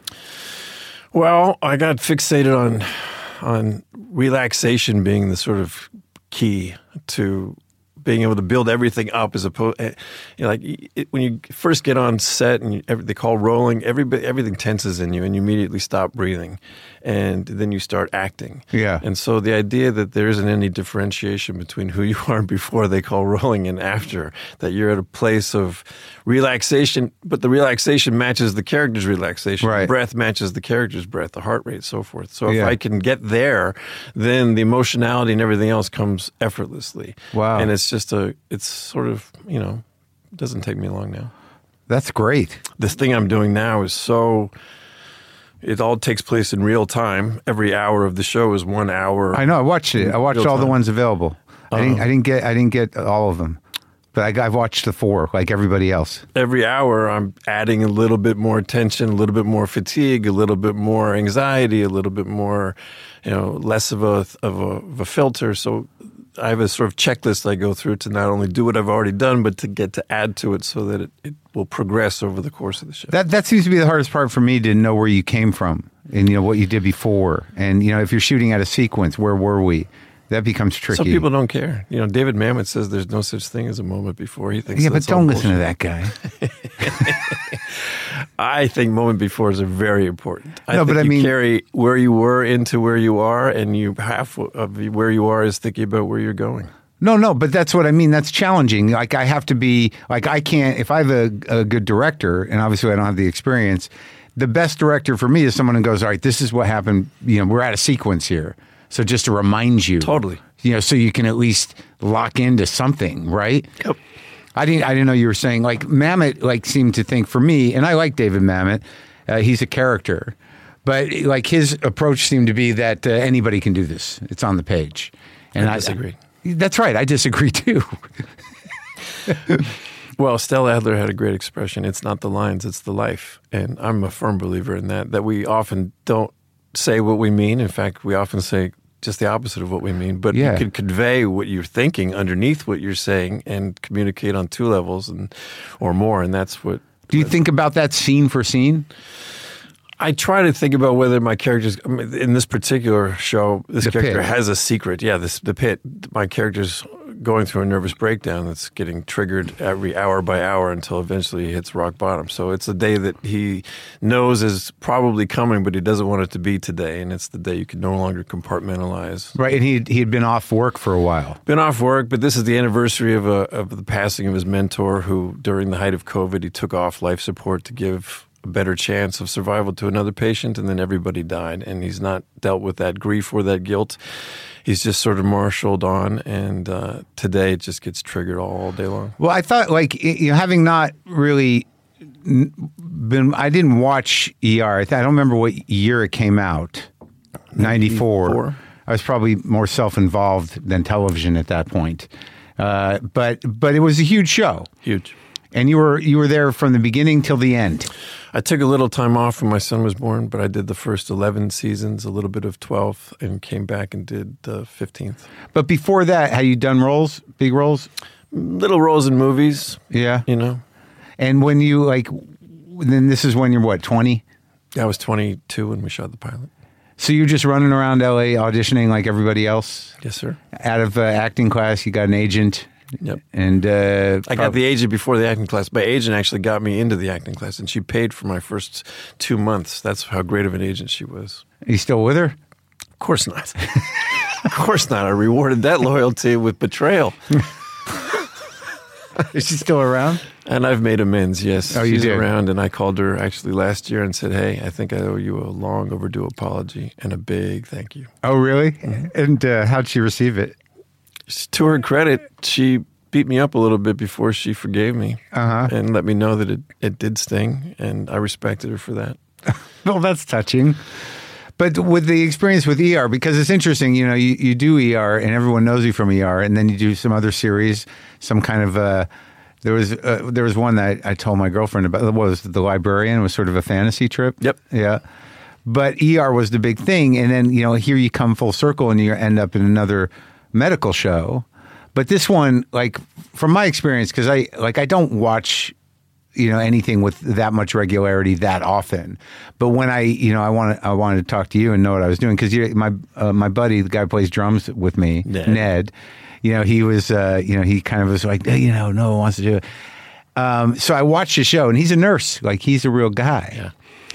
Well, I got fixated on on relaxation being the sort of key to being able to build everything up, as opposed, you know, like it, when you first get on set and you, every, they call rolling, everybody, everything tenses in you and you immediately stop breathing and then you start acting. Yeah. And so the idea that there isn't any differentiation between who you are before they call rolling and after, that you're at a place of relaxation, but the relaxation matches the character's relaxation. Right. The breath matches the character's breath, the heart rate, so forth. So if Yeah. I can get there, then the emotionality and everything else comes effortlessly. Wow. And it's just a, it's sort of, you know, it doesn't take me long now. That's great. This thing I'm doing now is so, it all takes place in real time. Every hour of the show is one hour. I know. I watched it. I watched Real all the time. ones available. I didn't. I didn't get. I didn't get all of them, but I, I've watched the four, like everybody else. Every hour I'm adding a little bit more tension, a little bit more fatigue, a little bit more anxiety, a little bit more, you know, less of a of a, of a filter. So I have a sort of checklist I go through to not only do what I've already done, but to get to add to it so that it, it will progress over the course of the show. That that seems to be the hardest part for me, to know where you came from and you know what you did before, and you know if you're shooting out a sequence, where were we? That becomes tricky. Some people don't care. You know, David Mamet says there's no such thing as a moment before. He thinks Yeah, but that's all don't listen to bullshit. that guy. I think moment befores are very important. I No, think but I you mean- carry where you were into where you are, and you half of where you are is thinking about where you're going. No, no, but that's what I mean. That's challenging. Like I have to be like I can't. If I have a, a good director, and obviously I don't have the experience, the best director for me is someone who goes, all right, this is what happened. You know, we're at a sequence here, so just to remind you, Totally. You know, so you can at least lock into something, right? Yep. I didn't. I didn't know you were saying like Mamet. Like seemed to think for me, and I like David Mamet. Uh, he's a character, but like his approach seemed to be that uh, anybody can do this. It's on the page, and I disagree. That's right. I disagree too. Well, Stella Adler had a great expression. It's not the lines, it's the life. And I'm a firm believer in that, that we often don't say what we mean. In fact, we often say just the opposite of what we mean. But Yeah. you can convey what you're thinking underneath what you're saying and communicate on two levels and or more. And that's what... Do you think about that scene for scene? I try to think about whether my character's, I mean, in this particular show, this The character pit. has a secret. Yeah, this the pit. My character's going through a nervous breakdown that's getting triggered every hour by hour until eventually he hits rock bottom. So it's a day that he knows is probably coming, but he doesn't want it to be today. And it's the day you can no longer compartmentalize. Right, and he he had been off work for a while. Been off work, but this is the anniversary of a, of the passing of his mentor, who during the height of COVID, he took off life support to give a better chance of survival to another patient, and then everybody died. And he's not dealt with that grief or that guilt. He's just sort of marshaled on, and uh, today it just gets triggered all day long. Well, I thought, like, you know, having not really been, I didn't watch E R. I don't remember what year it came out. ninety-four. ninety-four. I was probably more self-involved than television at that point. Uh, but but it was a huge show. Huge. And you were you were there from the beginning till the end. I took a little time off when my son was born, but I did the first eleven seasons, a little bit of twelve, and came back and did the fifteenth. But before that, had you done roles, big roles? Little roles in movies. Yeah. You know. And when you, like, then this is when you're, what, twenty? I was twenty-two when we shot the pilot. So you're just running around L A auditioning like everybody else? Yes, sir. Out of uh, acting class, you got an agent? Yep. And uh, I got the agent before the acting class. My agent actually got me into the acting class, and she paid for my first two months. That's how great of an agent she was. Are you still with her? Of course not. Of course not. I rewarded that loyalty with betrayal. Is she still around? And I've made amends, yes. Oh, you She's did? around, and I called her actually last year and said, hey, I think I owe you a long overdue apology and a big thank you. Oh, really? Mm-hmm. And uh, how'd she receive it? To her credit, she beat me up a little bit before she forgave me Uh-huh. and let me know that it, it did sting, and I respected her for that. Well, that's touching. But with the experience with E R, because it's interesting, you know, you, you do E R and everyone knows you from E R, and then you do some other series, some kind of, uh, there was uh, there was one that I told my girlfriend about, what was The Librarian? It was sort of a fantasy trip. Yep. Yeah. But E R was the big thing. And then, you know, here you come full circle and you end up in another medical show. But this one, like, from my experience, because I, like, I don't watch, you know, anything with that much regularity that often. But when I, you know, I wanted, I wanted to talk to you and know what I was doing, because my uh, my buddy, the guy who plays drums with me, Ned, Ned you know, he was, uh, you know, he kind of was like, you know, no one wants to do it. Um, so I watched the show, and he's a nurse, like, he's a real guy. Yeah.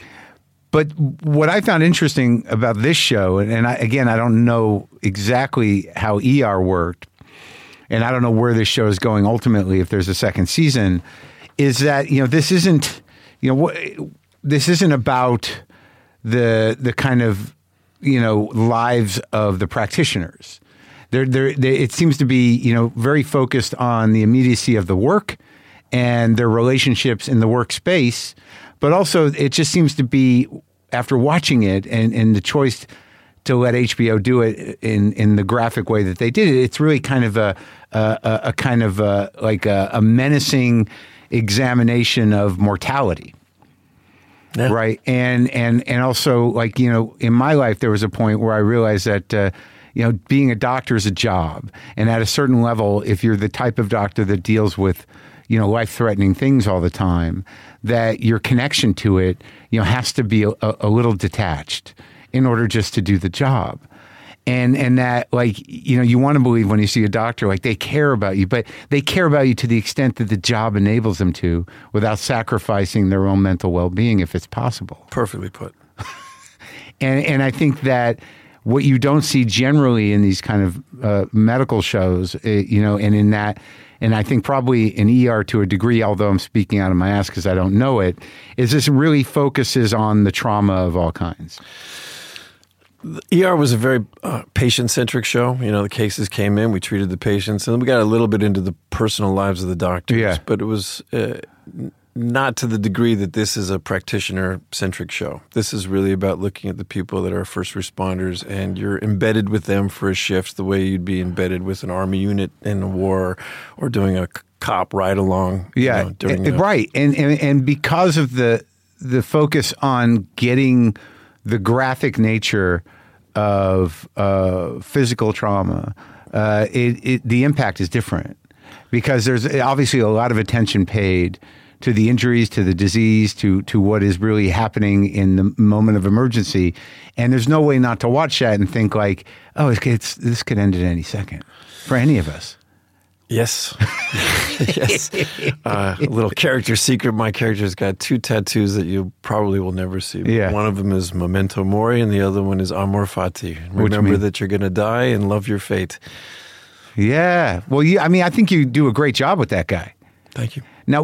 But what I found interesting about this show, and, and I, again, I don't know exactly how E R worked, and I don't know where this show is going ultimately if there's a second season, is that, you know, this isn't, you know, what this isn't about the the kind of, you know, lives of the practitioners. They're, they're, they, it seems to be, you know, very focused on the immediacy of the work and their relationships in the workspace. But also, it just seems to be, after watching it and, and the choice to let H B O do it in, in the graphic way that they did it, it's really kind of a a, a kind of a, like a, a menacing examination of mortality. Yeah. Right. And, and, and also, like, you know, in my life, there was a point where I realized that, uh, you know, being a doctor is a job. And at a certain level, if you're the type of doctor that deals with, you know, life-threatening things all the time, that your connection to it, you know, has to be a, a little detached in order just to do the job. And and that, like, you know, you want to believe when you see a doctor, like, they care about you, but they care about you to the extent that the job enables them to, without sacrificing their own mental well-being, if it's possible. Perfectly put. and and I think that what you don't see generally in these kind of uh, medical shows, uh, you know, and in that, and I think probably in E R to a degree, although I'm speaking out of my ass because I don't know it, is this really focuses on the trauma of all kinds. The E R was a very uh, patient-centric show. You know, the cases came in, we treated the patients, and then we got a little bit into the personal lives of the doctors. Yeah. But it was uh, not to the degree that this is a practitioner-centric show. This is really about looking at the people that are first responders, and you're embedded with them for a shift the way you'd be embedded with an army unit in a war or doing a cop ride-along. Yeah, you know, during a, a, right. And, and and because of the the focus on getting the graphic nature of uh, physical trauma, uh, it, it, the impact is different because there's obviously a lot of attention paid to the injuries, to the disease, to to what is really happening in the moment of emergency, and there's no way not to watch that and think like, oh, it's, it's, this could end at any second for any of us. Yes. Yes. Uh, a little character secret. My character's got two tattoos that you probably will never see. Yeah. One of them is Memento Mori, and the other one is Amor Fati. Remember mean? that you're going to die and love your fate. Yeah. Well, you, I mean, I think you do a great job with that guy. Thank you. Now, what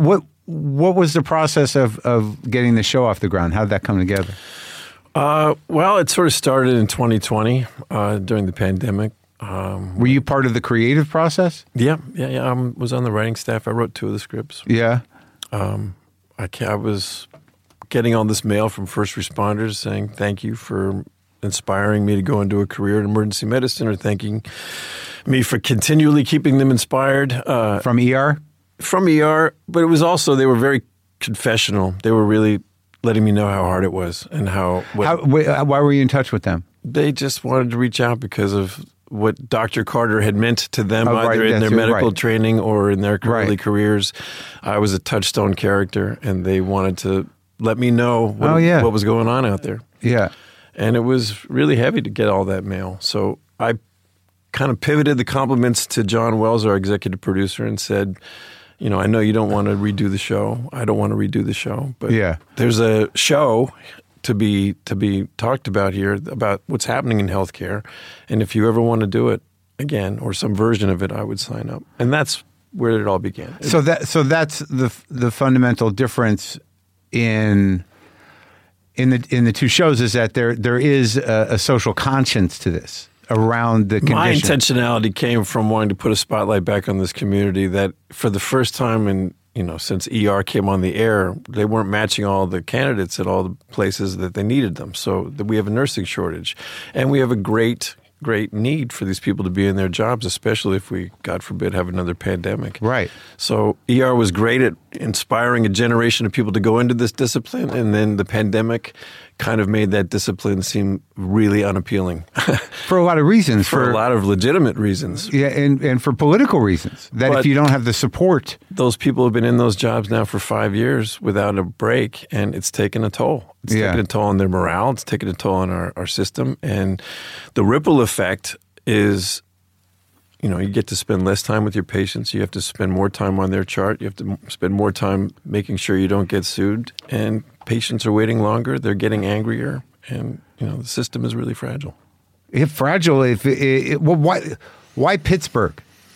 what was the process of, of getting the show off the ground? How did that come together? Uh, well, it sort of started in twenty twenty uh, during the pandemic. Um, Were you part of the creative process? Yeah, yeah, yeah. I um, was on the writing staff. I wrote two of the scripts. Yeah. Um, I, I was getting all this mail from first responders saying thank you for inspiring me to go into a career in emergency medicine, or thanking me for continually keeping them inspired. Uh, From E R? From E R, but it was also, they were very confessional. They were really letting me know how hard it was and how... What, how wh- why were you in touch with them? They just wanted to reach out because of what Doctor Carter had meant to them, oh, right, either in their right, medical right. training or in their early Right. careers. I was a touchstone character, and they wanted to let me know what, Oh, yeah. what was going on out there. Yeah. And it was really heavy to get all that mail. So I kind of pivoted the compliments to John Wells, our executive producer, and said, you know, I know you don't want to redo the show. I don't want to redo the show. But Yeah. there's a show to be to be talked about here about what's happening in healthcare. And if you ever want to do it again, or some version of it, I would sign up. And that's where it all began. So that so that's the the fundamental difference in in the in the two shows, is that there there is a, a social conscience to this around the condition. My intentionality came from wanting to put a spotlight back on this community that, for the first time in, you know, since E R came on the air, they weren't matching all the candidates at all the places that they needed them. So that we have a nursing shortage, and we have a great, great need for these people to be in their jobs, especially if we, God forbid, have another pandemic. Right. So E R was great at inspiring a generation of people to go into this discipline, and then the pandemic kind of made that discipline seem really unappealing. For a lot of reasons. For, for a lot of legitimate reasons. Yeah, and, and for political reasons. That But if you don't have the support. Those people have been in those jobs now for five years without a break, and it's taken a toll. It's Yeah. taken a toll on their morale. It's taken a toll on our, our system. And the ripple effect is, you know, you get to spend less time with your patients. You have to spend more time on their chart. You have to spend more time making sure you don't get sued. And patients are waiting longer. They're getting angrier. And, you know, the system is really fragile. If fragile, if it, it, well, why why Pittsburgh?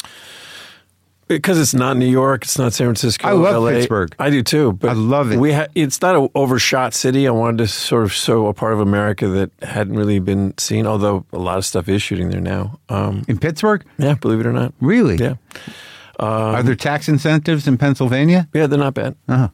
Because it's not New York, it's not San Francisco. I love L A. Pittsburgh. I do too. But I love it. We ha- it's not an overshot city. I wanted to sort of show a part of America that hadn't really been seen, although a lot of stuff is shooting there now. Um, In Pittsburgh? yeah, believe it or not. Really? Yeah. Are there tax incentives in Pennsylvania? Yeah, they're not bad. Uh-huh.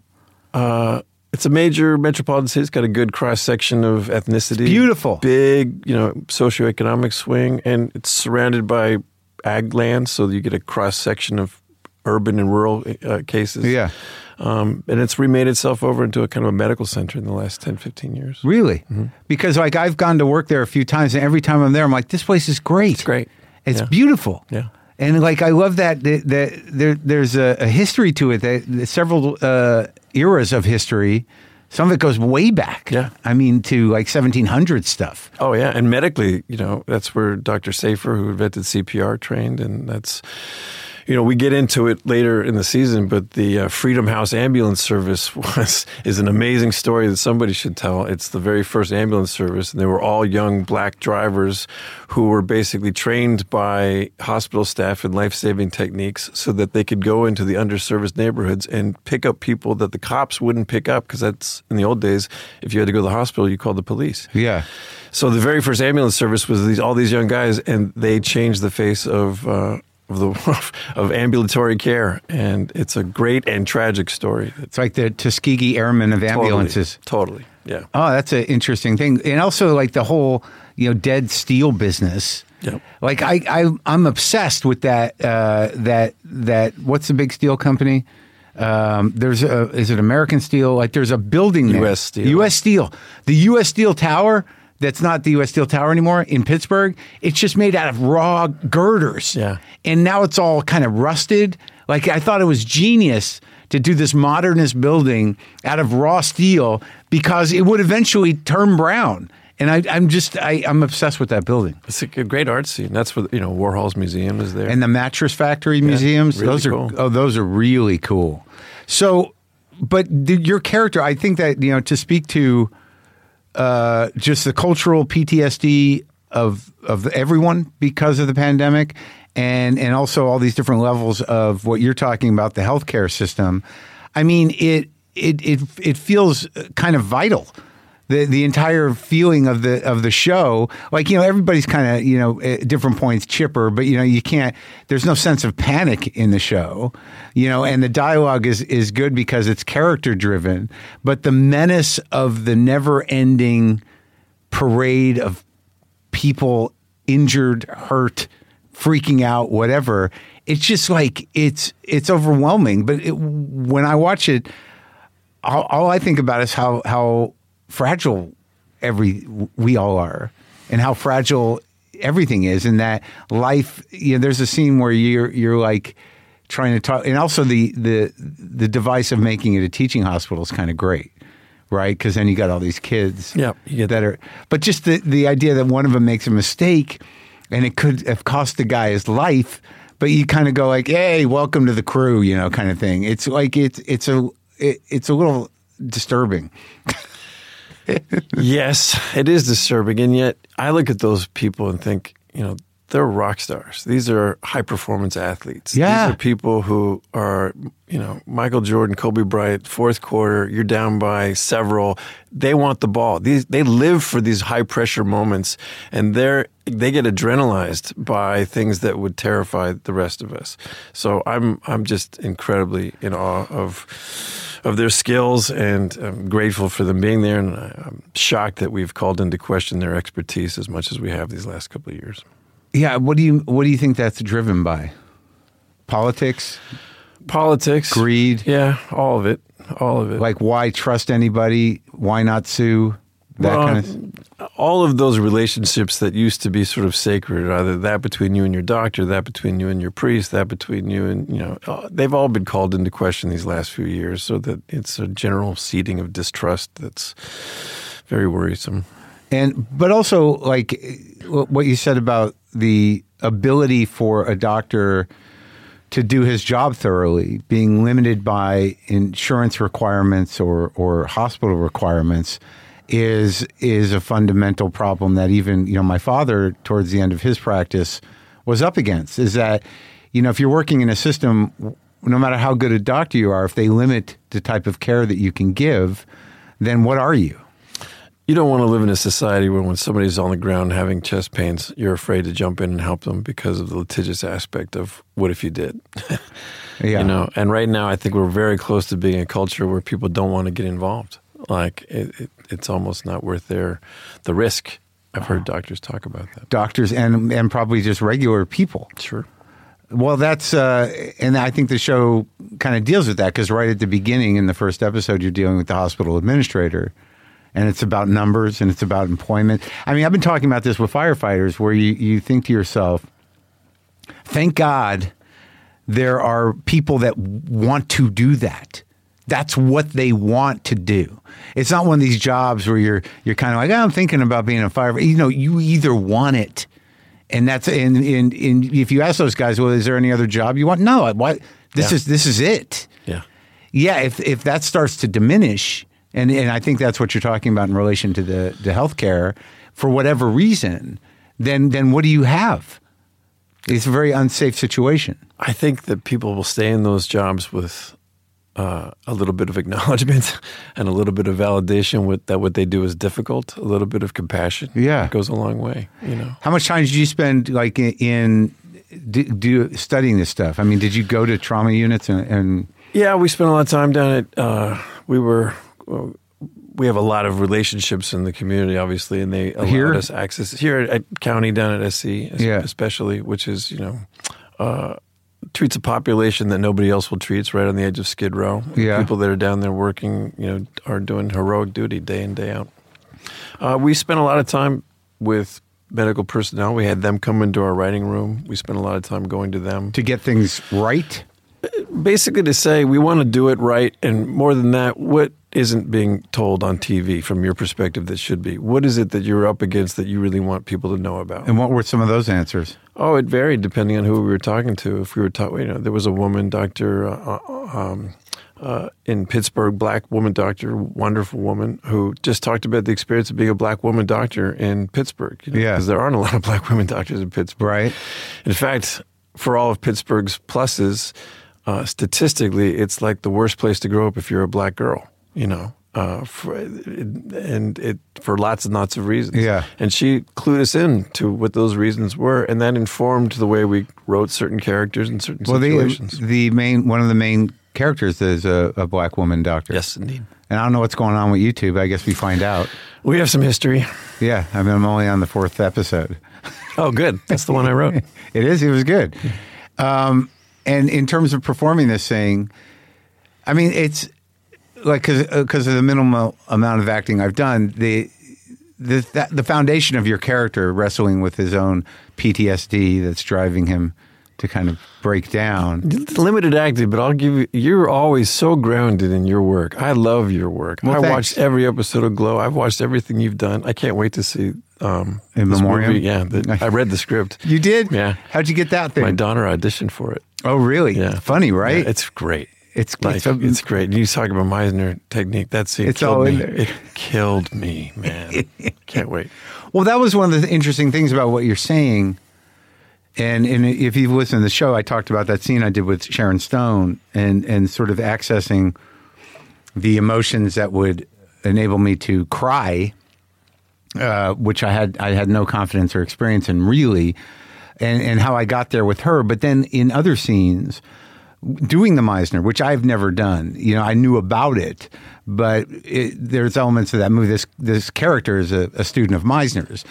Uh, it's a major metropolitan city. It's got a good cross-section of ethnicity. Beautiful. Big, you know, socioeconomic swing, and it's surrounded by ag land, so you get a cross-section of urban and rural uh, cases. Yeah. Um, and it's remade itself over into a kind of a medical center in the last ten, fifteen years. Really? Mm-hmm. Because like I've gone to work there a few times, and every time I'm there, I'm like, this place is great. It's great. It's Yeah. beautiful. Yeah. And like I love that, that, that there, there's a, a history to it. That, that several uh, eras of history. Some of it goes way back. Yeah. I mean, to like seventeen hundred stuff. Oh, yeah. And medically, you know, that's where Doctor Safer, who invented C P R, trained. And that's, you know, we get into it later in the season, but the uh, Freedom House ambulance service was is an amazing story that somebody should tell. It's the very first ambulance service, and they were all young black drivers who were basically trained by hospital staff in life-saving techniques so that they could go into the underserviced neighborhoods and pick up people that the cops wouldn't pick up, because that's, in the old days, if you had to go to the hospital, you called the police. Yeah. So the very first ambulance service was these all these young guys, and they changed the face of uh, of the of ambulatory care, and it's a great and tragic story. It's like the Tuskegee Airmen of ambulances. Totally, totally. Yeah. Oh, that's an interesting thing. And also like the whole, you know, dead steel business. Yep. Like I, I, I'm obsessed with that, uh, that, that, what's the big steel company? Um, there's a, is it American Steel? Like there's a building there. U S Steel. U S Steel. The U S Steel Tower, that's not the U S Steel Tower anymore in Pittsburgh. It's just made out of raw girders. Yeah. And now it's all kind of rusted. Like I thought it was genius to do this modernist building out of raw steel because it would eventually turn brown. And I, I'm just, I, I'm obsessed with that building. It's a great art scene. That's where, you know, Warhol's museum is there. And the mattress factory museums, really those are, cool. oh, those are really cool. So, but the, your character, I think that, you know, to speak to uh, just the cultural P T S D of, of everyone because of the pandemic, and, and also all these different levels of what you're talking about, the healthcare system, I mean, it it it it feels kind of vital. The the entire feeling of the of the show, like, you know, everybody's kind of, you know, at different points chipper, but, you know, you can't, there's no sense of panic in the show, you know, and the dialogue is, is good because it's character driven, but the menace of the never ending parade of people injured, hurt, freaking out, whatever. It's just like, it's, it's overwhelming. But it, when I watch it, all, all I think about is how, how, fragile every we all are, and how fragile everything is, and that life, you know, there's a scene where you're you're like trying to talk, and also the the the device of making it a teaching hospital is kind of great, right? Because then you got all these kids yeah, you get that are, but just the the idea that one of them makes a mistake and it could have cost the guy his life, but you kind of go like, hey, welcome to the crew, you know, kind of thing. It's like it's it's a it, it's a little disturbing. Yes, it is disturbing. And yet I look at those people and think, you know, they're rock stars. These are high performance athletes. Yeah. These are people who are, you know, Michael Jordan, Kobe Bryant, fourth quarter, you're down by several. They want the ball. These they live for these high pressure moments, and they're they get adrenalized by things that would terrify the rest of us. So I'm I'm just incredibly in awe of of their skills, and I'm grateful for them being there, and I'm shocked that we've called into question their expertise as much as we have these last couple of years. Yeah, what do you what do you think that's driven by? Politics? Politics. Greed? Yeah, all of it. All of it. Like, why trust anybody? Why not sue? That well, kind of all of those relationships that used to be sort of sacred, either that between you and your doctor, that between you and your priest, that between you and, you know, they've all been called into question these last few years, so that it's a general seeding of distrust that's very worrisome. And but also, like what you said about the ability for a doctor to do his job thoroughly, being limited by insurance requirements or, or hospital requirements, is is a fundamental problem that even, you know, my father, towards the end of his practice, was up against. Is that, you know, if you're working in a system, no matter how good a doctor you are, if they limit the type of care that you can give, then what are you? You don't want to live in a society where when somebody's on the ground having chest pains, you're afraid to jump in and help them because of the litigious aspect of what if you did? Yeah. You know, and right now I think we're very close to being a culture where people don't want to get involved. Like it, it, it's almost not worth their the risk. I've heard doctors talk about that. Doctors and and probably just regular people. Sure. Well, that's uh, and I think the show kind of deals with that, because right at the beginning in the first episode, you're dealing with the hospital administrator. And it's about numbers and it's about employment. I mean, I've been talking about this with firefighters, where you, you think to yourself, thank God there are people that want to do that. That's what they want to do. It's not one of these jobs where you're you're kind of like, oh, I'm thinking about being a firefighter. You know, you either want it, and that's and, and, and if you ask those guys, well, is there any other job you want? No, what this yeah. is this is it. Yeah, yeah. If if that starts to diminish. And and I think that's what you're talking about in relation to the, the healthcare, for whatever reason, then then what do you have? It's a very unsafe situation. I think that people will stay in those jobs with uh, a little bit of acknowledgement and a little bit of validation with that what they do is difficult, a little bit of compassion. Yeah. It goes a long way, you know. How much time did you spend like in, in do, do, studying this stuff? I mean, did you go to trauma units and, and Yeah, we spent a lot of time down at, uh, we were... Well, we have a lot of relationships in the community, obviously, and they allowed here? us access here at county, down at S C, Yeah. especially, which is, you know, uh, treats a population that nobody else will treat. It's right on the edge of Skid Row. Yeah. People that are down there working, you know, are doing heroic duty day in, day out. Uh, we spent a lot of time with medical personnel. We had them come into our writing room. We spent a lot of time going to them. to get things right? Basically to say we want to do it right, and more than that, what isn't being told on T V from your perspective that should be? What is it that you're up against that you really want people to know about? And what were some of those answers? Oh, it varied depending on who we were talking to. If we were talking, you know, there was a woman doctor uh, um, uh, in Pittsburgh, black woman doctor, wonderful woman, who just talked about the experience of being a black woman doctor in Pittsburgh. You know, Yeah. because there aren't a lot of black women doctors in Pittsburgh. Right. In fact, for all of Pittsburgh's pluses, uh, statistically, it's like the worst place to grow up if you're a black girl, you know, uh, for, and it for lots and lots of reasons. Yeah. And she clued us in to what those reasons were, and that informed the way we wrote certain characters in certain Well, situations. the, the main one of the main characters is a, a black woman doctor. Yes, indeed. And I don't know what's going on with YouTube. I guess we find out. We have some history. Yeah, I mean, I'm only on the fourth episode. Oh, good. That's the one I wrote. It is. It was good. Um, and in terms of performing this thing, I mean, it's like because because of the minimal amount of acting I've done, the the that, the foundation of your character wrestling with his own P T S D that's driving him to kind of break down. It's limited acting, but I'll give you. You're always so grounded in your work. I love your work. Well, I thanks. watched every episode of Glow. I've watched everything you've done. I can't wait to see. Um, In this Memoriam? movie. Yeah, the, I read the script. You did? Yeah. How'd you get that thing? My daughter auditioned for it. Oh, really? Yeah. Funny, right? Yeah, it's great. it's Like, it's, a, it's great. And you talk about Meisner technique. That scene It's killed all in me. there. It killed me, man. Can't wait. Well, that was one of the interesting things about what you're saying. And, and if you've listened to the show, I talked about that scene I did with Sharon Stone and, and sort of accessing the emotions that would enable me to cry, uh, which I had I had no confidence or experience in really, and, and how I got there with her. But then in other scenes, doing the Meisner, which I've never done, you know, I knew about it, but it, there's elements of that movie. This this character is a, a student of Meisner's.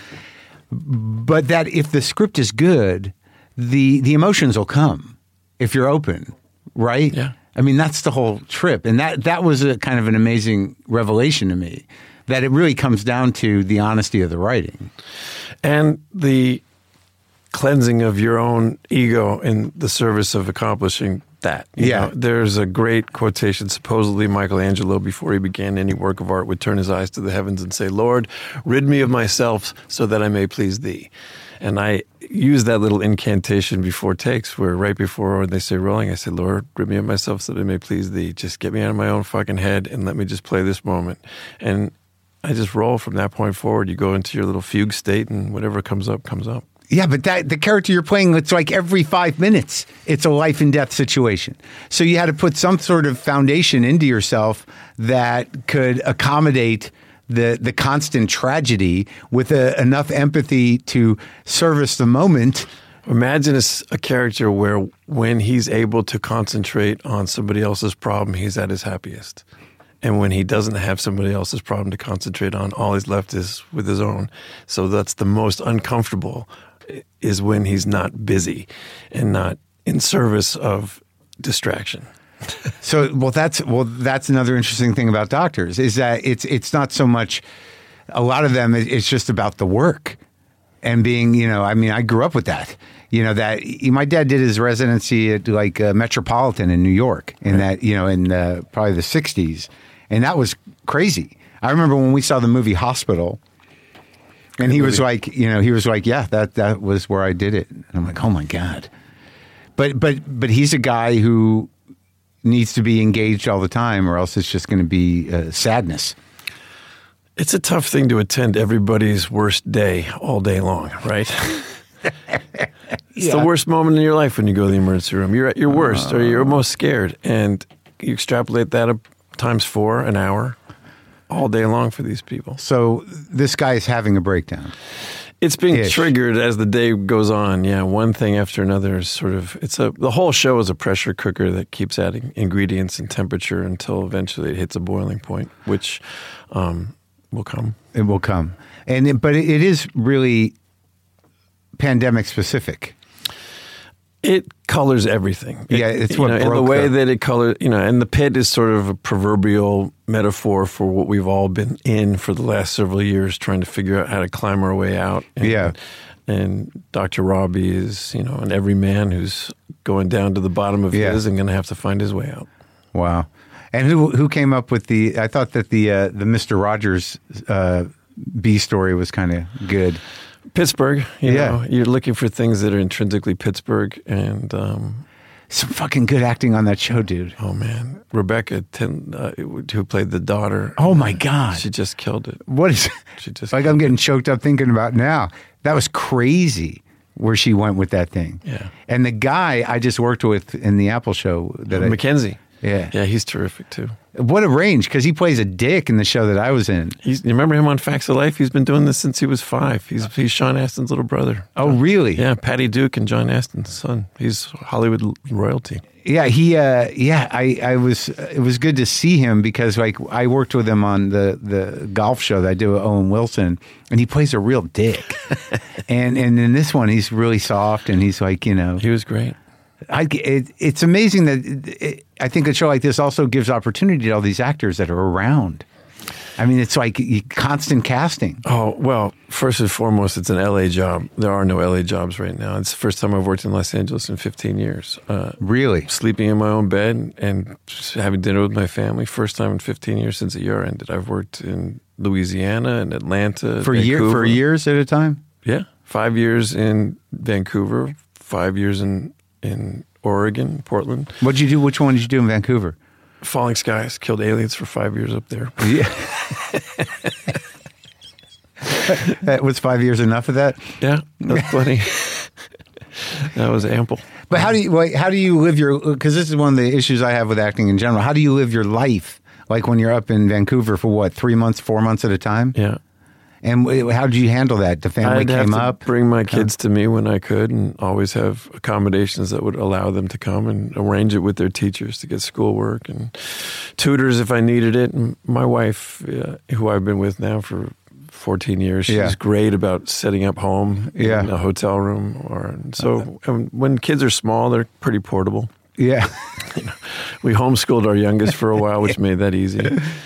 But that if the script is good, the the emotions will come if you're open, right? Yeah. I mean, that's the whole trip. And that, that was a kind of an amazing revelation to me, that it really comes down to the honesty of the writing. And the cleansing of your own ego in the service of accomplishing that. You Yeah. know, there's a great quotation. Supposedly Michelangelo, before he began any work of art, would turn his eyes to the heavens and say, "Lord, rid me of myself so that I may please thee." And I use that little incantation before takes, where right before they say rolling, I say, "Lord, rid me of myself so that I may please thee. Just get me out of my own fucking head and let me just play this moment." And I just roll from that point forward. You go into your little fugue state, and whatever comes up, comes up. Yeah, but that the character you're playing, it's like every five minutes, it's a life and death situation. So you had to put some sort of foundation into yourself that could accommodate the the constant tragedy with a, enough empathy to service the moment. Imagine a, a character where when he's able to concentrate on somebody else's problem, he's at his happiest. And when he doesn't have somebody else's problem to concentrate on, all he's left is with his own. So that's the most uncomfortable, is when he's not busy and not in service of distraction. So, well, that's well, that's another interesting thing about doctors is that it's it's not so much. A lot of them, it's just about the work and being, you know. I mean, I grew up with that. You know that my dad did his residency at like uh, Metropolitan in New York in that you know in uh, probably the sixties, and that was crazy. I remember when we saw the movie Hospital, and he was like, you know, he was like, yeah, that that was where I did it. And I'm like, oh my God. But but but he's a guy who needs to be engaged all the time, or else it's just going to be uh, sadness. It's a tough thing to attend everybody's worst day all day long, right? It's Yeah. the worst moment in your life when you go to the emergency room. You're at your worst, uh, or you're most scared, and you extrapolate that up times four an hour all day long for these people. So this guy is having a breakdown. It's being Ish. triggered as the day goes on. Yeah, one thing after another is sort of, it's a, the whole show is a pressure cooker that keeps adding ingredients and temperature until eventually it hits a boiling point, which um, will come. It will come, and it, but it is really pandemic specific. It colors everything. It, Yeah, it's you what know, in the broke way the- that it colors, you know, and the pit is sort of a proverbial metaphor for what we've all been in for the last several years, trying to figure out how to climb our way out. And, Yeah. And Doctor Robbie is, you know, an everyman who's going down to the bottom of Yeah. his and going to have to find his way out. Wow. And who who came up with the? I thought that the uh, the Mister Rogers uh, B story was kind of good. Pittsburgh, you Yeah. know, you're looking for things that are intrinsically Pittsburgh, and um, Some fucking good acting on that show, dude. oh man, Rebecca, Tin, uh, who played the daughter. Oh my God. She just killed it. What is? She just Like I'm getting choked up thinking about now. That was crazy. where she went with that thing. Yeah. And the guy I just worked with in the Apple show that Uh, I, Mackenzie. Yeah. Yeah, he's terrific too. What a range, because he plays a dick in the show that I was in. He's, you remember him on Facts of Life? He's been doing this since he was five. He's he's Sean Astin's little brother. Oh, really? Yeah, Patty Duke and John Astin's son. He's Hollywood royalty. Yeah, he. Uh, yeah, I. I was. It was good to see him because, like, I worked with him on the the golf show that I did with Owen Wilson, and he plays a real dick. and and in this one, he's really soft, and he's like, you know, He was great. I. It, it's amazing that it, I think a show like this also gives opportunity to all these actors that are around. I mean, it's like constant casting. Oh, well, first and foremost, it's an L A job. There are no L A jobs right now. It's the first time I've worked in Los Angeles in fifteen years. Uh, Really? Sleeping in my own bed and just having dinner with my family. First time in fifteen years since the year ended. I've worked in Louisiana and Atlanta. For year, for years at a time? Yeah. Five years in Vancouver, five years in, in Oregon, Portland. What'd you do? Which one did you do in Vancouver? Falling Skies, killed aliens for five years up there. Yeah. That was five years enough of that? Yeah, that's plenty. That was ample. But how do you wait, how do you live your, because this is one of the issues I have with acting in general. How do you live your life? Like when you're up in Vancouver for what, three months, four months at a time? Yeah. And how did you handle that? The family I'd came have to up? bring my kids to me when I could, and always have accommodations that would allow them to come, and arrange it with their teachers to get schoolwork and tutors if I needed it. And my wife, uh, who I've been with now for fourteen years, she's Yeah. great about setting up home Yeah. in a hotel room. Or so um, when kids are small, they're pretty portable. Yeah. We homeschooled our youngest for a while, which made that easy.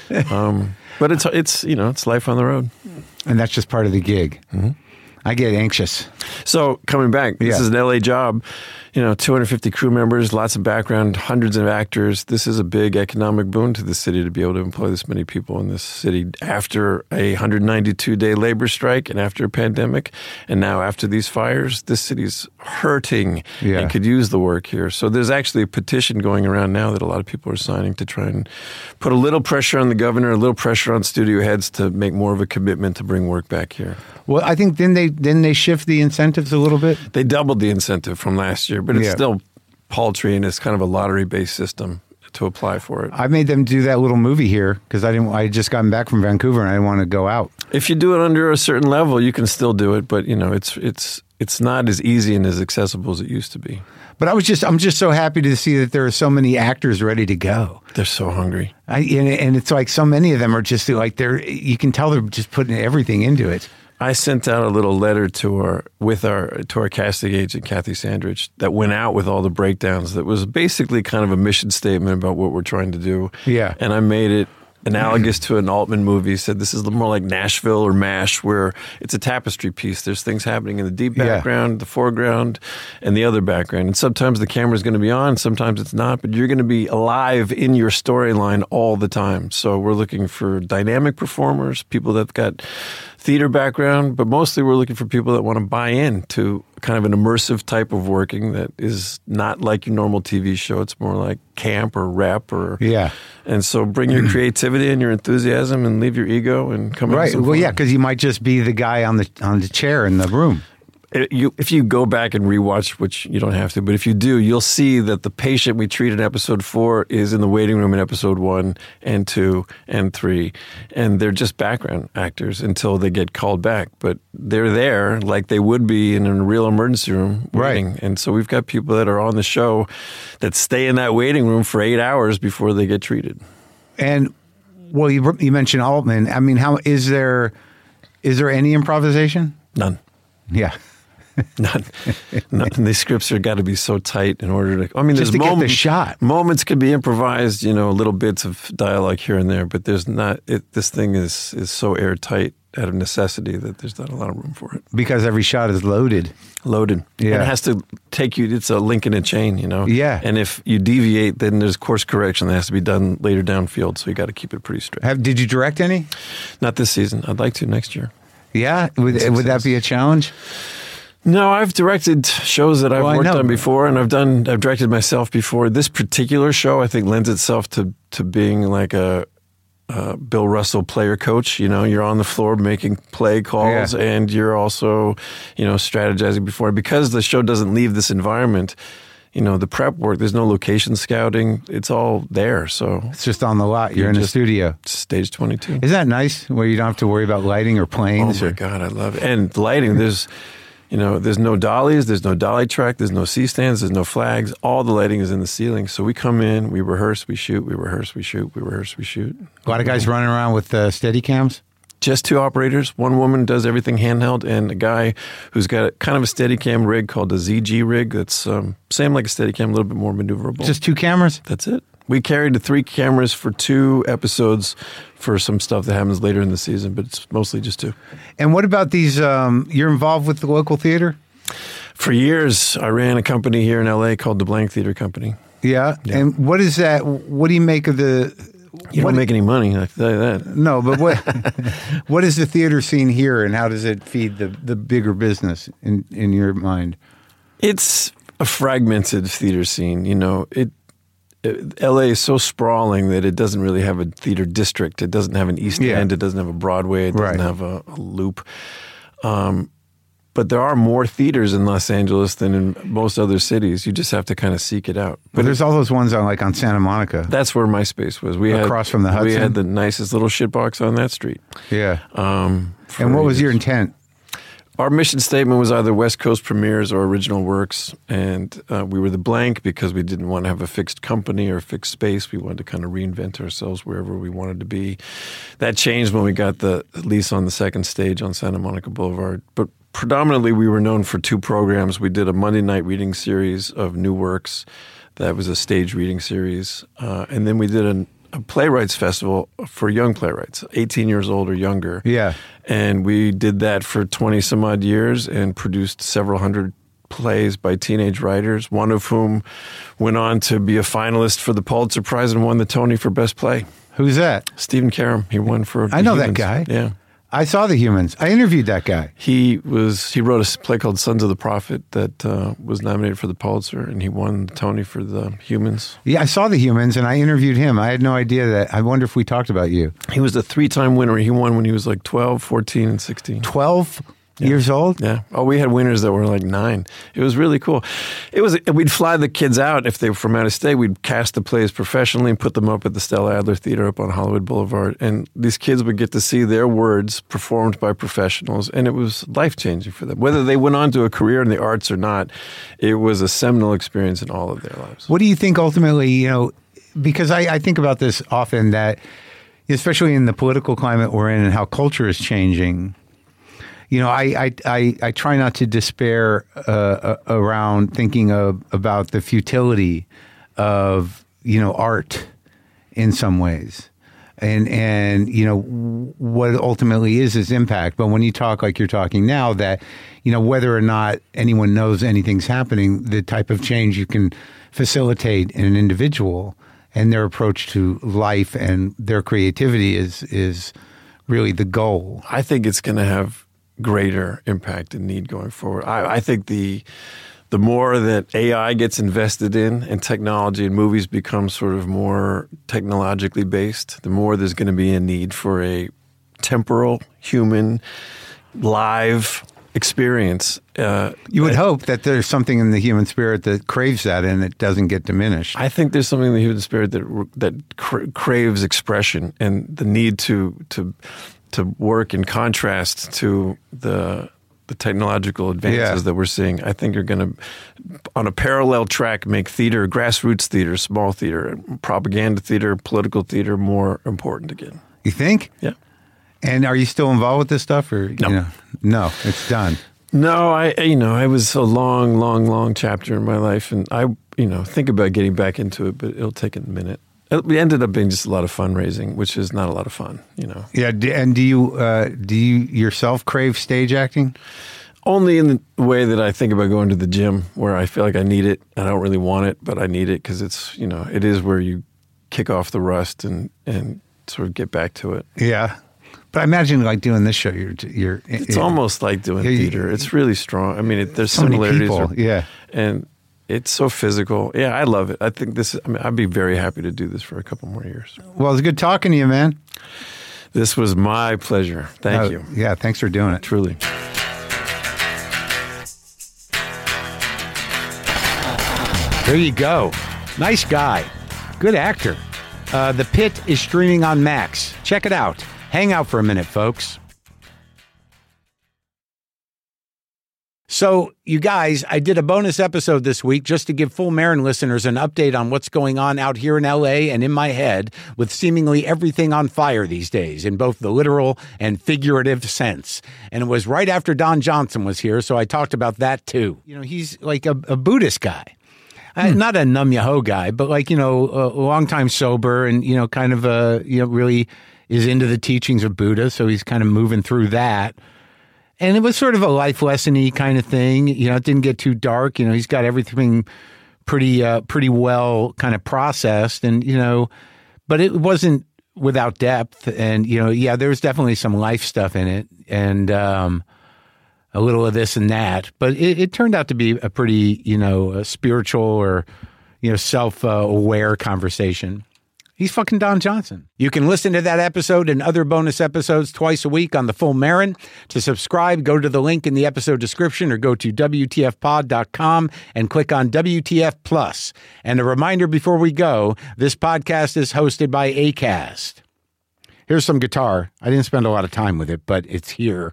Um, but it's it's you know it's life on the road. And that's just part of the gig. Mm-hmm. I get anxious. So coming back, this Yeah. is an L A job, you know, two hundred fifty crew members, lots of background, hundreds of actors. This is a big economic boon to the city to be able to employ this many people in this city after a one hundred ninety-two day labor strike and after a pandemic. And now after these fires, this city's hurting Yeah. and could use the work here. So there's actually a petition going around now that a lot of people are signing to try and put a little pressure on the governor, a little pressure on studio heads to make more of a commitment to bring work back here. Well, I think then they then they shift the incentives a little bit. They doubled the incentive from last year, but it's Yeah. still paltry, and it's kind of a lottery-based system to apply for it. I made them do that little movie here because I didn't. I had just gotten back from Vancouver and I didn't want to go out. If you do it under a certain level, you can still do it, but you know, it's it's it's not as easy and as accessible as it used to be. But I was just, I'm just so happy to see that there are so many actors ready to go. They're so hungry. I, and, and it's like so many of them are just like they're. You can tell they're just putting everything into it. I sent out a little letter to our with our to our casting agent Kathy Sandrich that went out with all the breakdowns. That was basically kind of a mission statement about what we're trying to do. Yeah. And I made it analogous to an Altman movie. Said this is more like Nashville or MASH, where it's a tapestry piece. There's things happening in the deep Yeah. background, the foreground, and the other background. And sometimes the camera's going to be on, sometimes it's not, but you're going to be alive in your storyline all the time. So we're looking for dynamic performers, people that've got theater background, but mostly we're looking for people that want to buy in to kind of an immersive type of working that is not like your normal T V show. It's more like camp or rep or Yeah. And so bring your creativity and your enthusiasm and leave your ego and come Right. Have some Well, fun. yeah, because you might just be the guy on the on the chair in the room. It- you, if you go back and rewatch, which you don't have to, but if you do, you'll see that the patient we treat in episode four is in the waiting room in episode one and two and three, and they're just background actors until they get called back. But they're there like they would be in a real emergency room waiting. Right. And so we've got people that are on the show that stay in that waiting room for eight hours before they get treated. And well, you you mentioned Altman. I mean, how is there is there any improvisation? None. Yeah. None. None. These scripts are got to be so tight in order to. I mean, Just there's to get the moments, shot. Moments can be improvised, you know, little bits of dialogue here and there, but there's not. It, this thing is is so airtight out of necessity that there's not a lot of room for it. Because every shot is loaded. Loaded. Yeah. And it has to take you. It's a link in a chain, you know. Yeah. And if you deviate, then there's course correction that has to be done later downfield. So you got to keep it pretty straight. Have, did you direct any? Not this season. I'd like to next year. Yeah. Would, would that be a challenge? No, I've directed shows that I've Well, I worked know. on before, and I've done. I've directed myself before. This particular show, I think, lends itself to to being like a uh, Bill Russell player coach. You know, you're on the floor making play calls, Yeah. and you're also, you know, strategizing before. Because the show doesn't leave this environment, you know, the prep work, there's no location scouting. It's all there. So It's just on the lot. You're You in the just- studio. stage twenty-two. Isn't that nice where you don't have to worry about lighting or Oh planes? my or, God, I love it. And lighting, there's, you know, there's no dollies, there's no dolly track, there's no C-stands, there's no flags. All the lighting is in the ceiling. So we come in, we rehearse, we shoot, we rehearse, we shoot, we rehearse, we shoot. a lot of guys running around with uh, steady cams. Just two operators. One woman does everything handheld, and a guy who's got a, kind of a Steadicam rig called a Z G rig. That's um, same like a Steadicam, a little bit more maneuverable. Just two cameras? That's it. We carried the three cameras for two episodes for some stuff that happens later in the season, but it's mostly just two. And what about these? Um, you're involved with the local theater? For years, I ran a company here in L A called the Blank Theater Company. Yeah. Yeah. And what is that? What do you make of the. You what, don't make any money, I can tell you that. No, but what what is the theater scene here, and how does it feed the, the bigger business in, in your mind? It's a fragmented theater scene. You know, it, it L A is so sprawling that it doesn't really have a theater district. It doesn't have an East Yeah. End. It doesn't have a Broadway. It doesn't Right. have a, a loop. Um, but there are more theaters in Los Angeles than in most other cities. You just have to kind of seek it out. But there's all those ones on like on Santa Monica. That's where my space was. We Across had, from the We Hudson? had the nicest little shitbox on that street. Yeah. Um, And what for was your years. intent? Our mission statement was either West Coast premieres or original works, and uh, we were the Blank because we didn't want to have a fixed company or fixed space. We wanted to kind of reinvent ourselves wherever we wanted to be. That changed when we got the lease on the second stage on Santa Monica Boulevard. But predominantly, we were known for two programs. We did a Monday night reading series of new works. That was a stage reading series. Uh, and then we did an a playwrights festival for young playwrights, eighteen years old or younger. Yeah. And we did that for twenty some odd years and produced several hundred plays by teenage writers, one of whom went on to be a finalist for the Pulitzer Prize and won the Tony for Best Play. Who's that? Stephen Karam, he won for I The know that Humans. guy. Yeah. I saw The Humans. I interviewed that guy. He was he wrote a play called Sons of the Prophet that uh, was nominated for the Pulitzer, and he won the Tony for The Humans. Yeah, I saw The Humans, and I interviewed him. I had no idea that. I wonder if we talked about you. He was a three-time winner. He won when he was like twelve, fourteen, and sixteen. twelve years old? Yeah. Oh, we had winners that were like nine. It was really cool. It was. We'd fly the kids out if they were from out of state. We'd cast the plays professionally and put them up at the Stella Adler Theater up on Hollywood Boulevard. And these kids would get to see their words performed by professionals, and it was life changing for them. Whether they went on to a career in the arts or not, it was a seminal experience in all of their lives. What do you think ultimately, you know, because I, I think about this often that, especially in the political climate we're in and how culture is changing, you know, I I, I, I try not to despair uh, around thinking of about the futility of, you know, art in some ways. And, and you know, what ultimately is its impact. But when you talk like you're talking now, that, you know, whether or not anyone knows anything's happening, the type of change you can facilitate in an individual and their approach to life and their creativity is is really the goal. I think it's going to have greater impact and need going forward. I, I think the the more that A I gets invested in and technology and movies become sort of more technologically based, the more there's going to be a need for a temporal, human, live experience. Uh, You would hope that there's something in the human spirit that craves that and it doesn't get diminished. I think there's something in the human spirit that that cra- craves expression and the need to to to work in contrast to the the technological advances Yeah. that we're seeing. I think are going to, on a parallel track, make theater, grassroots theater, small theater, propaganda theater, political theater more important again. You think? Yeah. And are you still involved with this stuff, or No. you know, no, it's done. No, I you know I was a long, long, long chapter in my life, and I you know think about getting back into it, but it'll take a minute. It ended up being just a lot of fundraising, which is not a lot of fun, you know. Yeah, d- and do you uh, do you yourself crave stage acting? Only in the way that I think about going to the gym, where I feel like I need it. I don't really want it, but I need it because it's you know it is where you kick off the rust and and sort of get back to it. Yeah, but I imagine like doing this show, you're you're. It's almost like doing Yeah, you- theater. It's really strong. I mean, it, there's so many similarities. people. are- Yeah, and It's so physical. Yeah, I love it. I think this, I mean, I'd be very happy to do this for a couple more years. Well, it's good talking to you, man. This was my pleasure. Thank Uh, you. Yeah, thanks for doing it. Truly. There you go. Nice guy. Good actor. Uh, The Pit is streaming on Max. Check it out. Hang out for a minute, folks. So, you guys, I did a bonus episode this week just to give Full Marin listeners an update on what's going on out here in L A and in my head with seemingly everything on fire these days in both the literal and figurative sense. And it was right after Don Johnson was here, so I talked about that too. You know, he's like a, a Buddhist guy. Uh, not a num-ya-ho guy, but like, you know, a long time sober and, you know, kind of, uh, you know, really is into the teachings of Buddha. So he's kind of moving through that. And it was sort of a life lesson-y kind of thing. You know, it didn't get too dark. You know, he's got everything pretty, uh, pretty well kind of processed. And, you know, but it wasn't without depth. And, you know, yeah, there was definitely some life stuff in it. And, um, a little of this and that, but it, it turned out to be a pretty, you know, a spiritual or, you know, self-aware conversation. He's fucking Don Johnson. You can listen to that episode and other bonus episodes twice a week on the Full Marin. To subscribe, go to the link in the episode description or go to W T F pod dot com and click on W T F Plus. And a reminder before we go, this podcast is hosted by Acast. Here's some guitar. I didn't spend a lot of time with it, but it's here.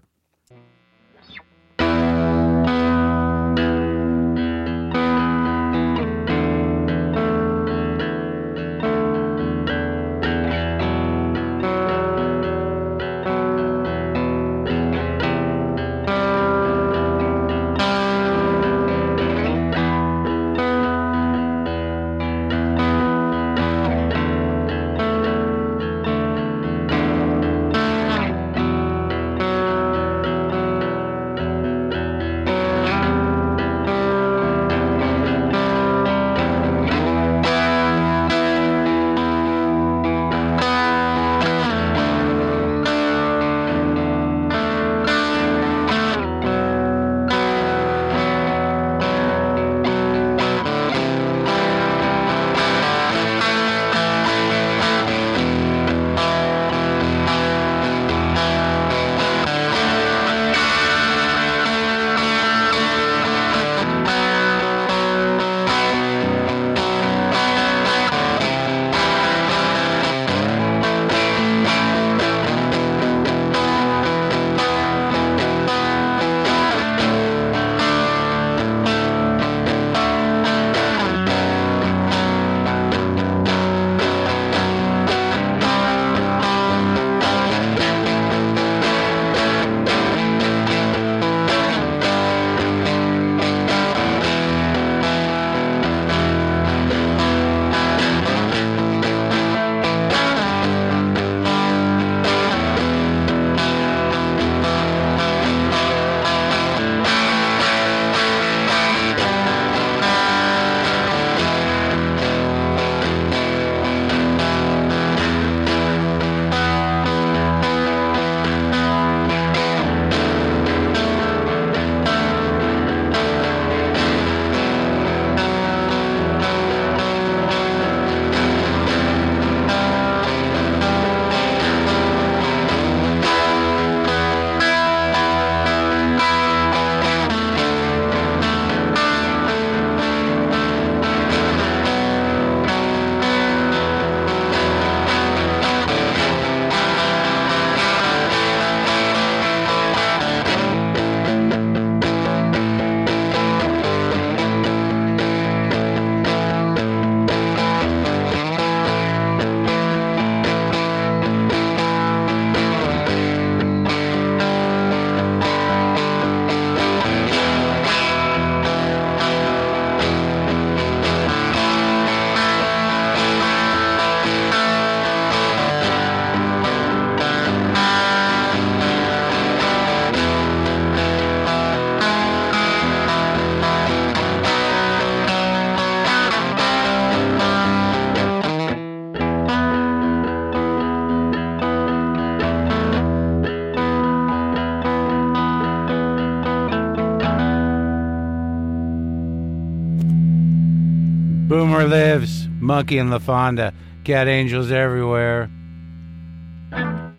Boomer lives. Monkey and LaFonda. Cat angels everywhere.